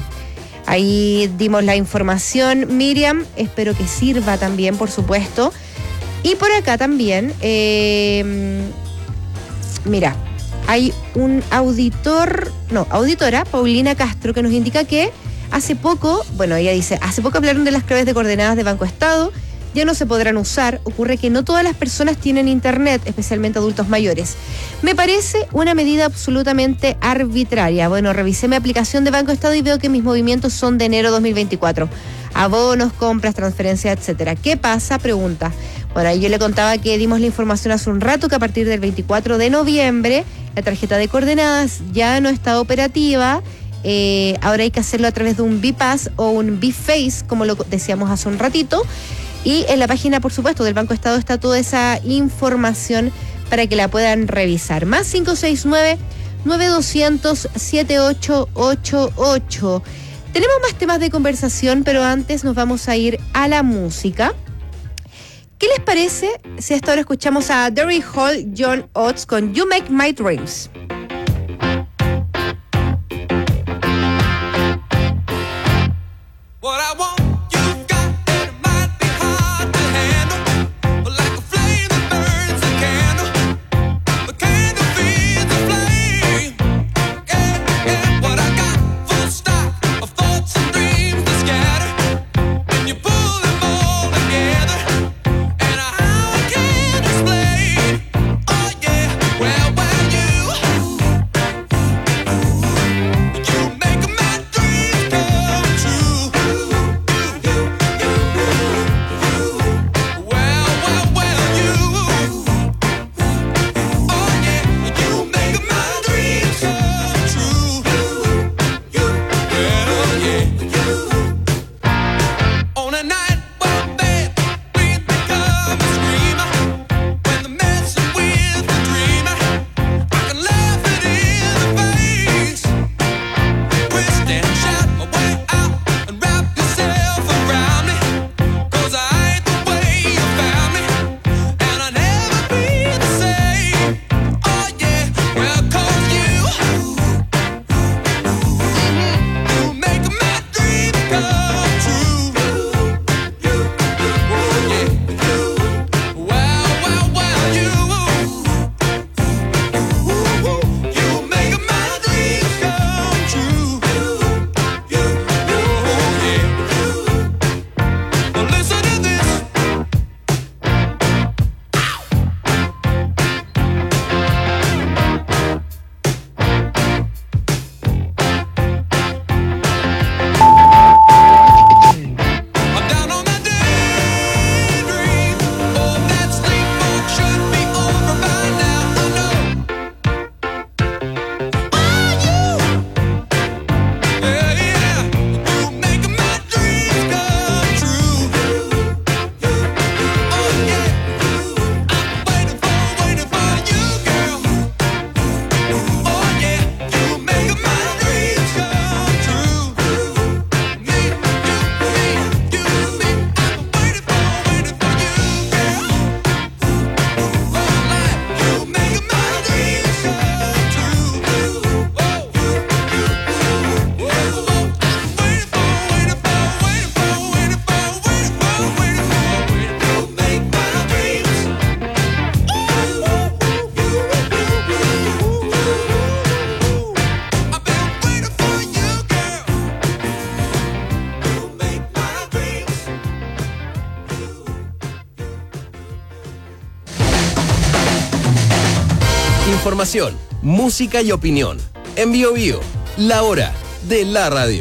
B: Ahí dimos la información, Miriam, espero que sirva también, por supuesto. Y por acá también, eh, mira, hay un auditor, no, auditora, Paulina Castro, que nos indica que hace poco, bueno, ella dice, hace poco hablaron de las claves de coordenadas de Banco Estado, ya no se podrán usar. Ocurre que no todas las personas tienen internet, especialmente adultos mayores. Me parece una medida absolutamente arbitraria. Bueno, revisé mi aplicación de Banco Estado y veo que mis movimientos son de enero dos mil veinticuatro. Abonos, compras, transferencias, etcétera. ¿Qué pasa? Pregunta. Bueno, ahí yo le contaba que dimos la información hace un rato que a partir del veinticuatro de noviembre la tarjeta de coordenadas ya no está operativa. Eh, ahora hay que hacerlo a través de un B-Pass o un B-Face, como lo decíamos hace un ratito. Y en la página, por supuesto, del Banco Estado está toda esa información para que la puedan revisar. Más cinco seis nueve, nueve dos cero cero, siete ocho ocho ocho. Tenemos más temas de conversación, pero antes nos vamos a ir a la música. ¿Qué les parece si hasta ahora escuchamos a Derry Hall, John Oates con You Make My Dreams?
A: What I want, you've got, it might be hard to handle, but like a flame that burns a candle, the candle feeds the flame. Yeah, yeah, what I got, full stop of thoughts and dreams that scatter, and you pull them all together, and how I can't explain. Oh yeah, well, well, you, you make my dreams come true.
N: Información, música y opinión. En Bio Bio, la hora de la radio.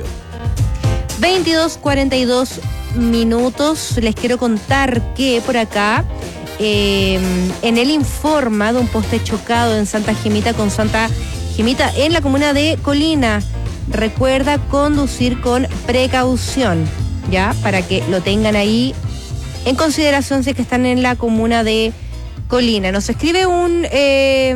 B: veintidós cuarenta y dos minutos. Les quiero contar que por acá, eh, en el Informa, de un poste chocado en Santa Gemita con Santa Gemita en la comuna de Colina. Recuerda conducir con precaución, ¿ya? Para que lo tengan ahí en consideración si es que están en la comuna de Colina. Nos escribe un, eh,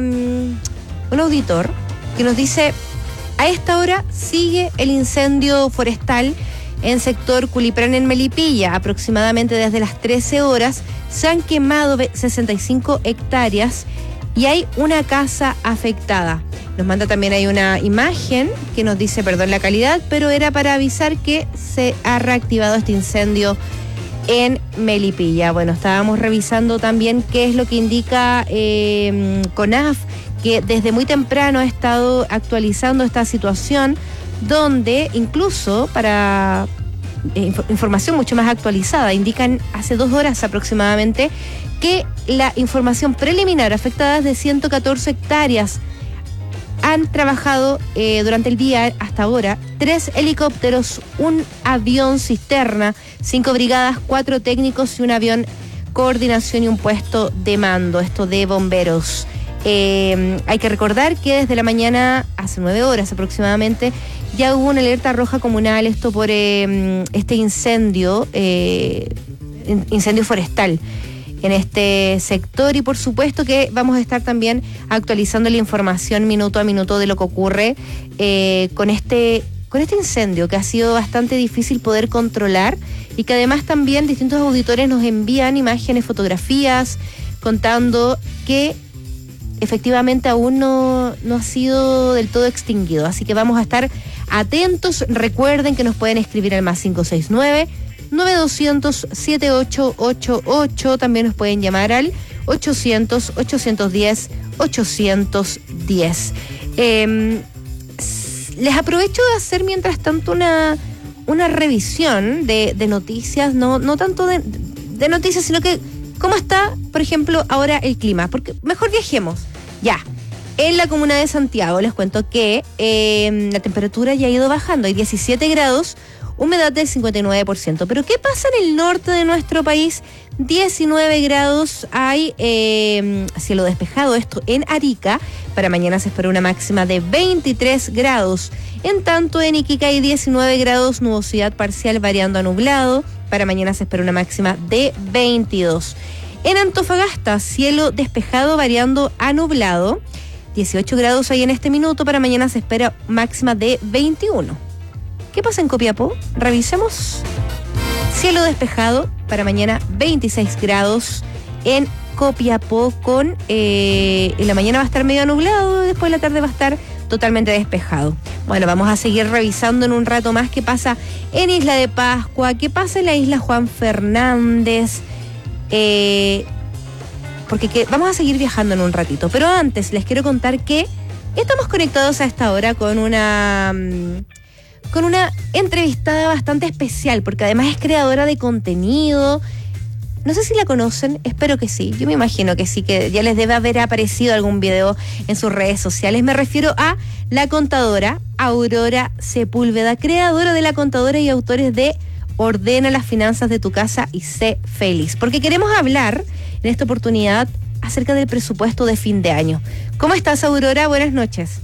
B: un auditor que nos dice: a esta hora sigue el incendio forestal en sector Culiprán en Melipilla. Aproximadamente desde las trece horas se han quemado sesenta y cinco hectáreas y hay una casa afectada. Nos manda también ahí una imagen que nos dice, perdón la calidad, pero era para avisar que se ha reactivado este incendio en Melipilla. Bueno, estábamos revisando también qué es lo que indica eh, CONAF, que desde muy temprano ha estado actualizando esta situación, donde incluso para eh, información mucho más actualizada, indican hace dos horas aproximadamente que la información preliminar afectada es de ciento catorce hectáreas. Han trabajado eh, durante el día hasta ahora tres helicópteros, un avión cisterna, cinco brigadas, cuatro técnicos y un avión coordinación y un puesto de mando, esto de bomberos. Eh, hay que recordar que desde la mañana, hace nueve horas aproximadamente, ya hubo una alerta roja comunal, esto por eh, este incendio eh, incendio forestal en este sector, y por supuesto que vamos a estar también actualizando la información minuto a minuto de lo que ocurre eh, con este con este incendio que ha sido bastante difícil poder controlar, y que además también distintos auditores nos envían imágenes, fotografías contando que efectivamente aún no, no ha sido del todo extinguido, así que vamos a estar atentos. Recuerden que nos pueden escribir al más cinco seis nueve, nueve dos cero cero, siete ocho ocho ocho. También nos pueden llamar al ochocientos, ochocientos diez, ochocientos diez. Eh, les aprovecho de hacer mientras tanto una, una revisión de, de noticias, no, no tanto de, de noticias, sino que cómo está, por ejemplo, ahora el clima. Porque mejor viajemos. Ya. En la comuna de Santiago les cuento que eh, la temperatura ya ha ido bajando. Hay diecisiete grados, humedad del cincuenta y nueve por ciento. Pero ¿qué pasa en el norte de nuestro país? diecinueve grados, hay eh, cielo despejado, esto en Arica. Para mañana se espera una máxima de veintitrés grados. En tanto, en Iquique hay diecinueve grados, nubosidad parcial variando a nublado. Para mañana se espera una máxima de veintidós. En Antofagasta, cielo despejado variando a nublado. dieciocho grados hay en este minuto. Para mañana se espera máxima de veintiuno. ¿Qué pasa en Copiapó? Revisemos. Cielo despejado, para mañana veintiséis grados en Copiapó, con eh, en la mañana va a estar medio nublado, después de la tarde va a estar totalmente despejado. Bueno, vamos a seguir revisando en un rato más qué pasa en Isla de Pascua, qué pasa en la isla Juan Fernández, eh, porque que, vamos a seguir viajando en un ratito. Pero antes les quiero contar que estamos conectados a esta hora con una... con una entrevistada bastante especial, porque además es creadora de contenido. No sé si la conocen, espero que sí. Yo me imagino que sí, que ya les debe haber aparecido algún video en sus redes sociales. Me refiero a la contadora Aurora Sepúlveda, creadora de La Contadora y autores de Ordena las finanzas de tu casa y sé feliz. Porque queremos hablar en esta oportunidad acerca del presupuesto de fin de año. ¿Cómo estás, Aurora? Buenas noches.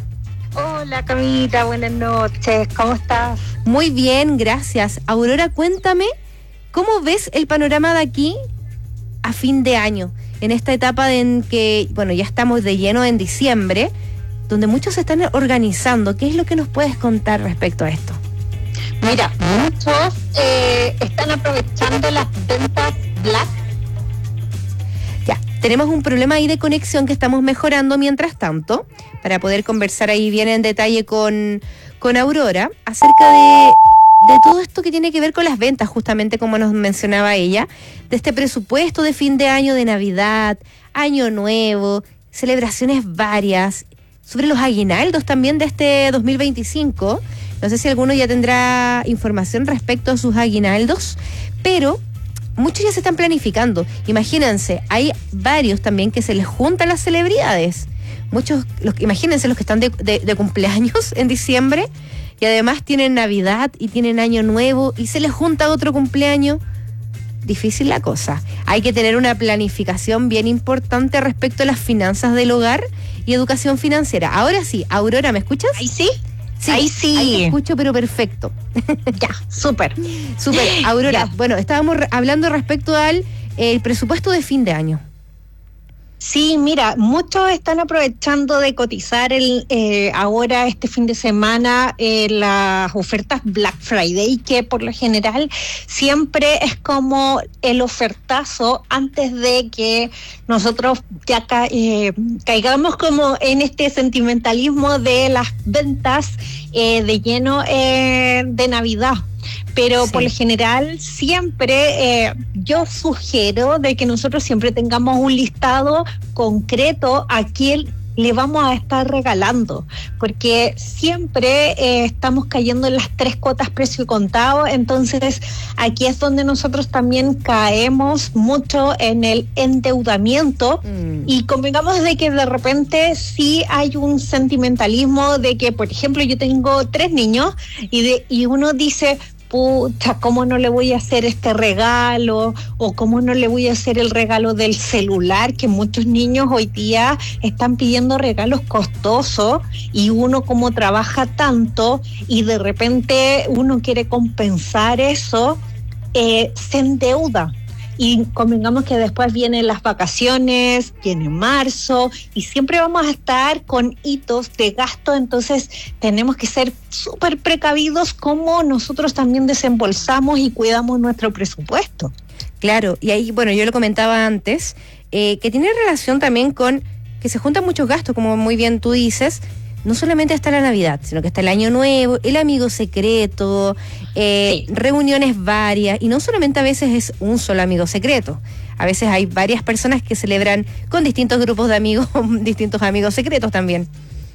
F: Hola, Camila, buenas noches, ¿cómo estás?
B: Muy bien, gracias. Aurora, cuéntame, ¿cómo ves el panorama de aquí a fin de año? En esta etapa en que, bueno, ya estamos de lleno en diciembre, donde muchos se están organizando. ¿Qué es lo que nos puedes contar respecto a esto?
F: Mira, muchos eh, están aprovechando las ventas Black.
B: Ya, tenemos un problema ahí de conexión que estamos mejorando mientras tanto, para poder conversar ahí bien en detalle con, con Aurora acerca de, de todo esto que tiene que ver con las ventas, justamente como nos mencionaba ella, de este presupuesto de fin de año, de Navidad, Año Nuevo, celebraciones varias, sobre los aguinaldos también de este dos mil veinticinco. No sé si alguno ya tendrá información respecto a sus aguinaldos, pero muchos ya se están planificando. Imagínense, hay varios también que se les juntan las celebridades. Muchos, los, imagínense los que están de, de, de cumpleaños en diciembre y además tienen Navidad y tienen Año Nuevo y se les junta otro cumpleaños. Difícil la cosa. Hay que tener una planificación bien importante respecto a las finanzas del hogar y educación financiera. Ahora sí, Aurora, ¿me escuchas?
F: Ahí sí.
B: Sí,
F: ahí sí.
B: Ahí te escucho, pero perfecto.
F: Ya, súper.
B: Súper. Aurora,
F: Ya.
B: bueno, estábamos re- hablando respecto al eh, presupuesto de fin de año.
F: Sí, mira, muchos están aprovechando de cotizar el eh, ahora este fin de semana eh, las ofertas Black Friday, que por lo general siempre es como el ofertazo antes de que nosotros ya ca- eh, caigamos como en este sentimentalismo de las ventas eh, de lleno eh, de Navidad. Pero sí, por lo general siempre eh, yo sugiero de que nosotros siempre tengamos un listado concreto a quién le vamos a estar regalando, porque siempre eh, estamos cayendo en las tres cuotas precio contado. Entonces aquí es donde nosotros también caemos mucho en el endeudamiento mm. y convengamos de que de repente sí hay un sentimentalismo de que, por ejemplo, yo tengo tres niños y, de, y uno dice, pucha, ¿cómo no le voy a hacer este regalo? O ¿cómo no le voy a hacer el regalo del celular? Que muchos niños hoy día están pidiendo regalos costosos y uno como trabaja tanto y de repente uno quiere compensar eso. eh, se endeuda. Y convengamos que después vienen las vacaciones, viene marzo, y siempre vamos a estar con hitos de gasto, entonces tenemos que ser súper precavidos como nosotros también desembolsamos y cuidamos nuestro presupuesto.
B: Claro, y ahí, bueno, yo lo comentaba antes, eh, que tiene relación también con que se juntan muchos gastos, como muy bien tú dices. No solamente está la Navidad, sino que está el Año Nuevo, el amigo secreto, eh, sí. reuniones varias, y no solamente a veces es un solo amigo secreto. A veces hay varias personas que celebran con distintos grupos de amigos, distintos amigos secretos también.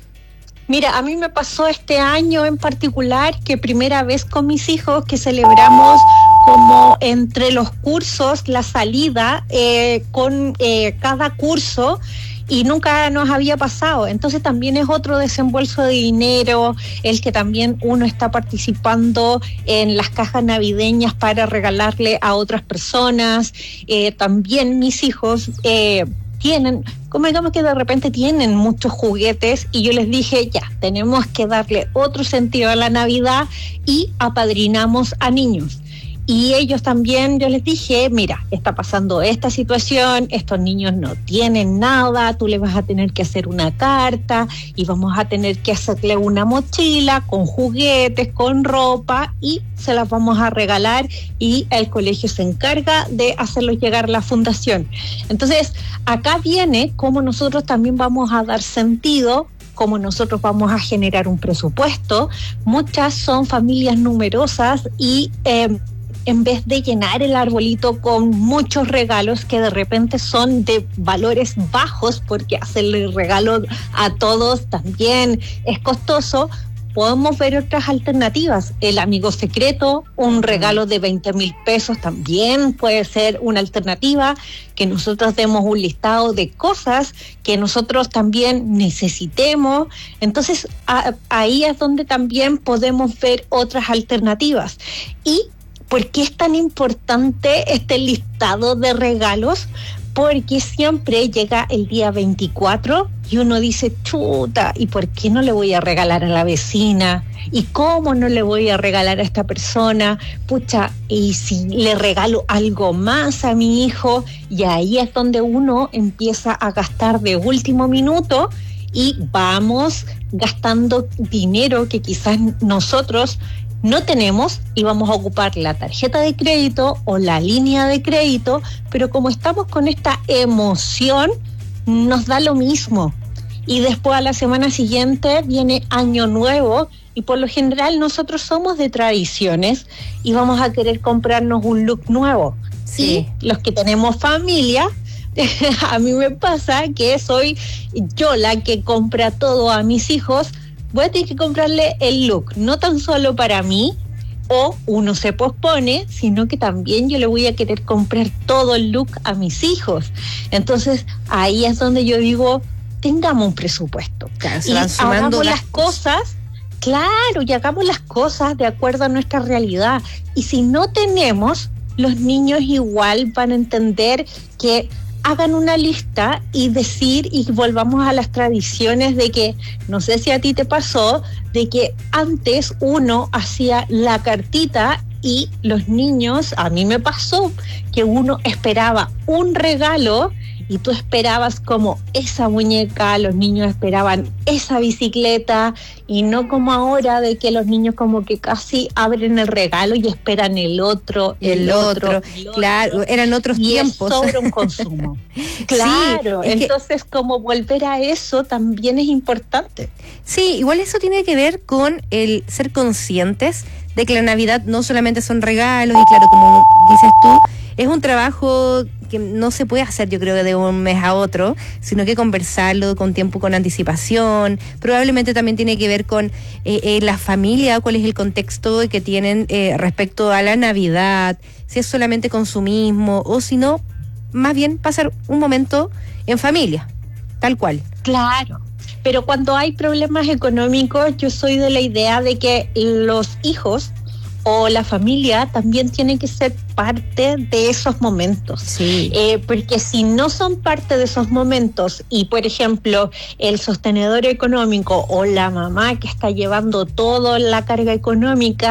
F: Mira, a mí me pasó este año en particular que primera vez con mis hijos que celebramos como entre los cursos la salida eh, con eh, cada curso, y nunca nos había pasado. Entonces también es otro desembolso de dinero, el que también uno está participando en las cajas navideñas para regalarle a otras personas. Eh, también mis hijos eh, tienen, como digamos que de repente tienen muchos juguetes, y yo les dije, ya, tenemos que darle otro sentido a la Navidad, y apadrinamos a niños. Y ellos también, yo les dije, mira, está pasando esta situación, estos niños no tienen nada, tú les vas a tener que hacer una carta y vamos a tener que hacerle una mochila con juguetes, con ropa, y se las vamos a regalar, y el colegio se encarga de hacerlos llegar a la fundación. Entonces, acá viene cómo nosotros también vamos a dar sentido, cómo nosotros vamos a generar un presupuesto. Muchas son familias numerosas y eh, en vez de llenar el arbolito con muchos regalos que de repente son de valores bajos, porque hacerle regalo a todos también es costoso, podemos ver otras alternativas. El amigo secreto, un regalo de veinte mil pesos también puede ser una alternativa, que nosotros demos un listado de cosas que nosotros también necesitemos. Entonces a, ahí es donde también podemos ver otras alternativas. Y ¿por qué es tan importante este listado de regalos? Porque siempre llega el día veinticuatro y uno dice, chuta, ¿y por qué no le voy a regalar a la vecina? ¿Y cómo no le voy a regalar a esta persona? Pucha, ¿y si le regalo algo más a mi hijo? Y ahí es donde uno empieza a gastar de último minuto, y vamos gastando dinero que quizás nosotros no tenemos, y vamos a ocupar la tarjeta de crédito o la línea de crédito, pero como estamos con esta emoción, nos da lo mismo. Y después a la semana siguiente viene Año Nuevo, y por lo general nosotros somos de tradiciones y vamos a querer comprarnos un look nuevo. Sí. Y los que tenemos familia, a mí me pasa que soy yo la que compra todo a mis hijos. Voy a tener que comprarle el look, no tan solo para mí, o uno se pospone, sino que también yo le voy a querer comprar todo el look a mis hijos. Entonces, ahí es donde yo digo, tengamos un presupuesto. Claro, y hagamos las cosas, claro, y hagamos las cosas de acuerdo a nuestra realidad. Y si no tenemos, los niños igual van a entender que hagan una lista y decir, y volvamos a las tradiciones de que, no sé si a ti te pasó, de que antes uno hacía la cartita y los niños, a mí me pasó, que uno esperaba un regalo y tú esperabas como esa muñeca, los niños esperaban esa bicicleta, y no como ahora de que los niños como que casi abren el regalo y esperan el otro, el, el otro, otro, el otro.
B: Claro, eran otros
F: y
B: tiempos.
F: Es sobre un consumo. Claro, sí, entonces que, como volver a eso también es importante.
B: Sí, igual eso tiene que ver con el ser conscientes de que la Navidad no solamente son regalos, y claro, como dices tú, es un trabajo que no se puede hacer, yo creo, de un mes a otro, sino que conversarlo con tiempo, con anticipación. Probablemente también tiene que ver con eh, eh, la familia, cuál es el contexto que tienen eh, respecto a la Navidad, si es solamente consumismo o si no, más bien pasar un momento en familia, tal cual.
F: Claro. Pero cuando hay problemas económicos, yo soy de la idea de que los hijos o la familia también tiene que ser parte de esos momentos.
B: Sí.
F: Eh, porque si no son parte de esos momentos, y por ejemplo el sostenedor económico o la mamá que está llevando toda la carga económica,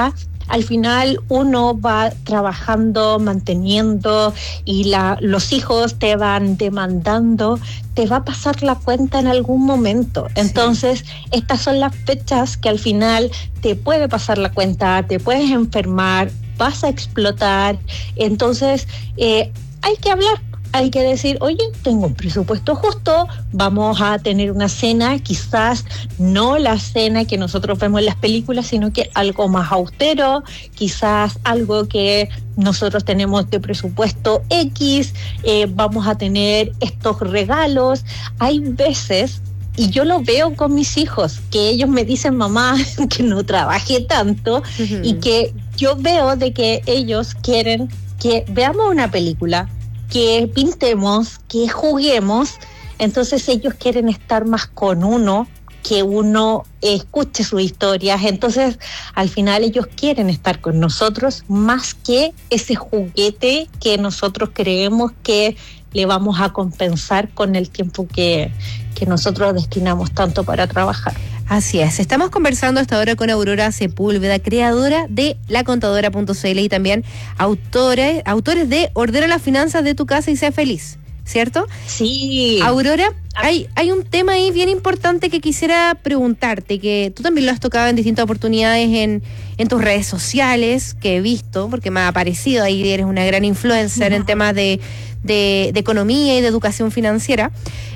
F: al final uno va trabajando, manteniendo y la, los hijos te van demandando, te va a pasar la cuenta en algún momento. Entonces, sí. Estas son las fechas que al final te puede pasar la cuenta, te puedes enfermar, vas a explotar. Entonces, eh, hay que hablar. Hay que decir, oye, tengo un presupuesto justo, vamos a tener una cena, quizás no la cena que nosotros vemos en las películas, sino que algo más austero, quizás algo que nosotros tenemos de presupuesto X, eh, vamos a tener estos regalos. Hay veces, y yo lo veo con mis hijos, que ellos me dicen, mamá, que no trabajé tanto, uh-huh. y que yo veo de que ellos quieren que veamos una película, que pintemos, que juguemos. Entonces ellos quieren estar más con uno, que uno escuche sus historias. Entonces al final ellos quieren estar con nosotros más que ese juguete que nosotros creemos que le vamos a compensar con el tiempo que, que nosotros destinamos tanto para trabajar.
B: Así es, estamos conversando hasta ahora con Aurora Sepúlveda, creadora de la contadora punto c l y también autores, autores de Ordena las finanzas de tu casa y sé feliz, ¿cierto?
F: Sí.
B: Aurora, hay, hay un tema ahí bien importante que quisiera preguntarte, que tú también lo has tocado en distintas oportunidades en, en tus redes sociales, que he visto, porque me ha aparecido ahí, eres una gran influencer, uh-huh. en temas de, de, de economía y de educación financiera.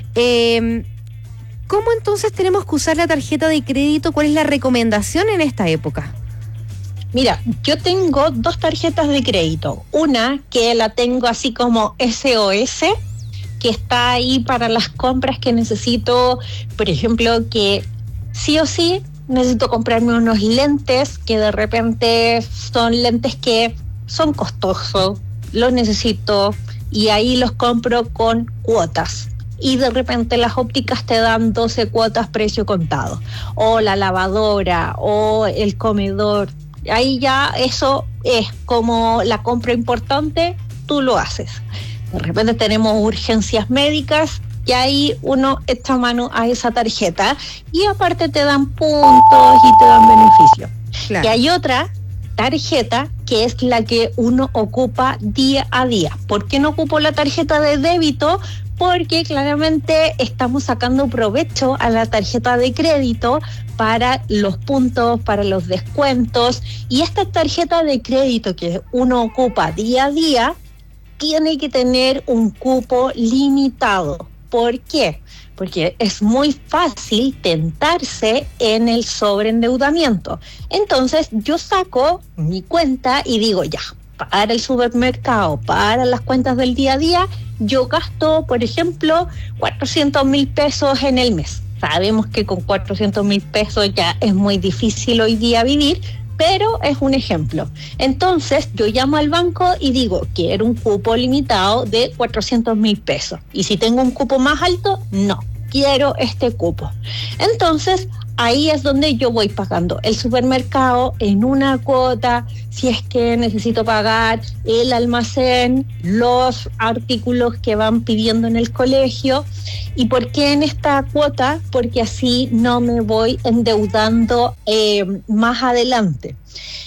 B: Eh, ¿Cómo entonces tenemos que usar la tarjeta de crédito? ¿Cuál es la recomendación en esta época?
F: Mira, yo tengo dos tarjetas de crédito. Una que la tengo así como S O S, que está ahí para las compras que necesito, por ejemplo, que sí o sí necesito comprarme unos lentes, que de repente son lentes que son costosos, los necesito y ahí los compro con cuotas. Y de repente las ópticas te dan doce cuotas precio contado, o la lavadora, o el comedor. Ahí ya eso es como la compra importante, tú lo haces. De repente tenemos urgencias médicas y ahí uno echa mano a esa tarjeta y aparte te dan puntos y te dan beneficios. Claro. Y hay otra tarjeta que es la que uno ocupa día a día. ¿Por qué no ocupo la tarjeta de débito? Porque claramente estamos sacando provecho a la tarjeta de crédito para los puntos, para los descuentos, y esta tarjeta de crédito que uno ocupa día a día tiene que tener un cupo limitado. ¿Por qué? Porque es muy fácil tentarse en el sobreendeudamiento. Entonces yo saco mi cuenta y digo ya, para el supermercado, para las cuentas del día a día, yo gasto, por ejemplo, cuatrocientos mil pesos en el mes. Sabemos que con cuatrocientos mil pesos ya es muy difícil hoy día vivir, pero es un ejemplo. Entonces yo llamo al banco y digo, quiero un cupo limitado de cuatrocientos mil pesos. Y si tengo un cupo más alto, no, quiero este cupo. Entonces ahí es donde yo voy pagando el supermercado en una cuota, si es que necesito pagar el almacén, los artículos que van pidiendo en el colegio. ¿Y por qué en esta cuota? Porque así no me voy endeudando eh, más adelante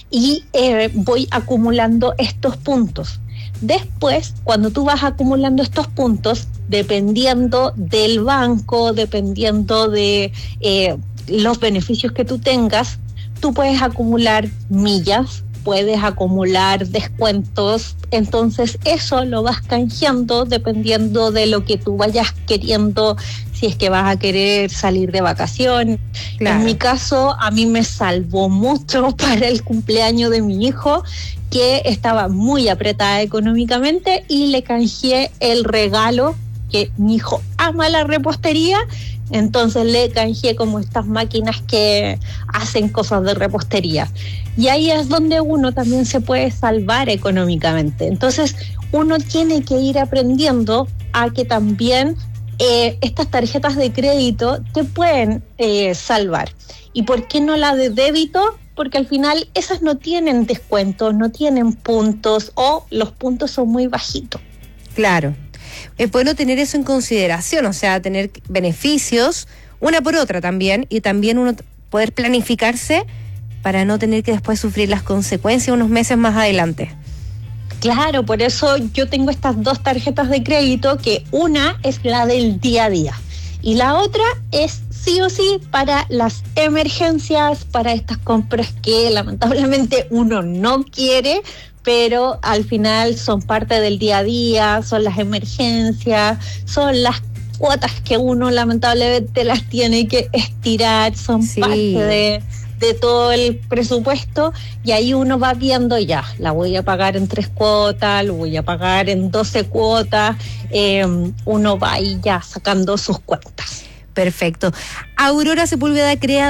F: y eh, voy acumulando estos puntos. Después, cuando tú vas acumulando estos puntos, dependiendo del banco, dependiendo de eh, los beneficios que tú tengas, tú puedes acumular millas, puedes acumular descuentos, entonces eso lo vas canjeando dependiendo de lo que tú vayas queriendo, si es que vas a querer salir de vacaciones. Claro. En mi caso, a mí me salvó mucho para el cumpleaños de mi hijo, que estaba muy apretada económicamente, y le canjeé el regalo, que mi hijo ama la repostería, entonces le canjeé como estas máquinas que hacen cosas de repostería. Y ahí es donde uno también se puede salvar económicamente. Entonces uno tiene que ir aprendiendo a que también eh, estas tarjetas de crédito te pueden eh, salvar. ¿Y por qué no la de débito? Porque al final esas no tienen descuentos, no tienen puntos, o los puntos son muy bajitos.
B: Claro. Es bueno tener eso en consideración, o sea, tener beneficios una por otra también, y también uno poder planificarse para no tener que después sufrir las consecuencias unos meses más adelante.
F: Claro, por eso yo tengo estas dos tarjetas de crédito, que una es la del día a día y la otra es sí o sí para las emergencias, para estas compras que lamentablemente uno no quiere, pero al final son parte del día a día, son las emergencias, son las cuotas que uno lamentablemente las tiene que estirar, son
B: Sí.
F: parte de... de todo el presupuesto, y ahí uno va viendo ya, la voy a pagar en tres cuotas, lo voy a pagar en doce cuotas, eh, uno va ahí ya sacando sus cuentas.
B: Perfecto. Aurora Sepúlveda crea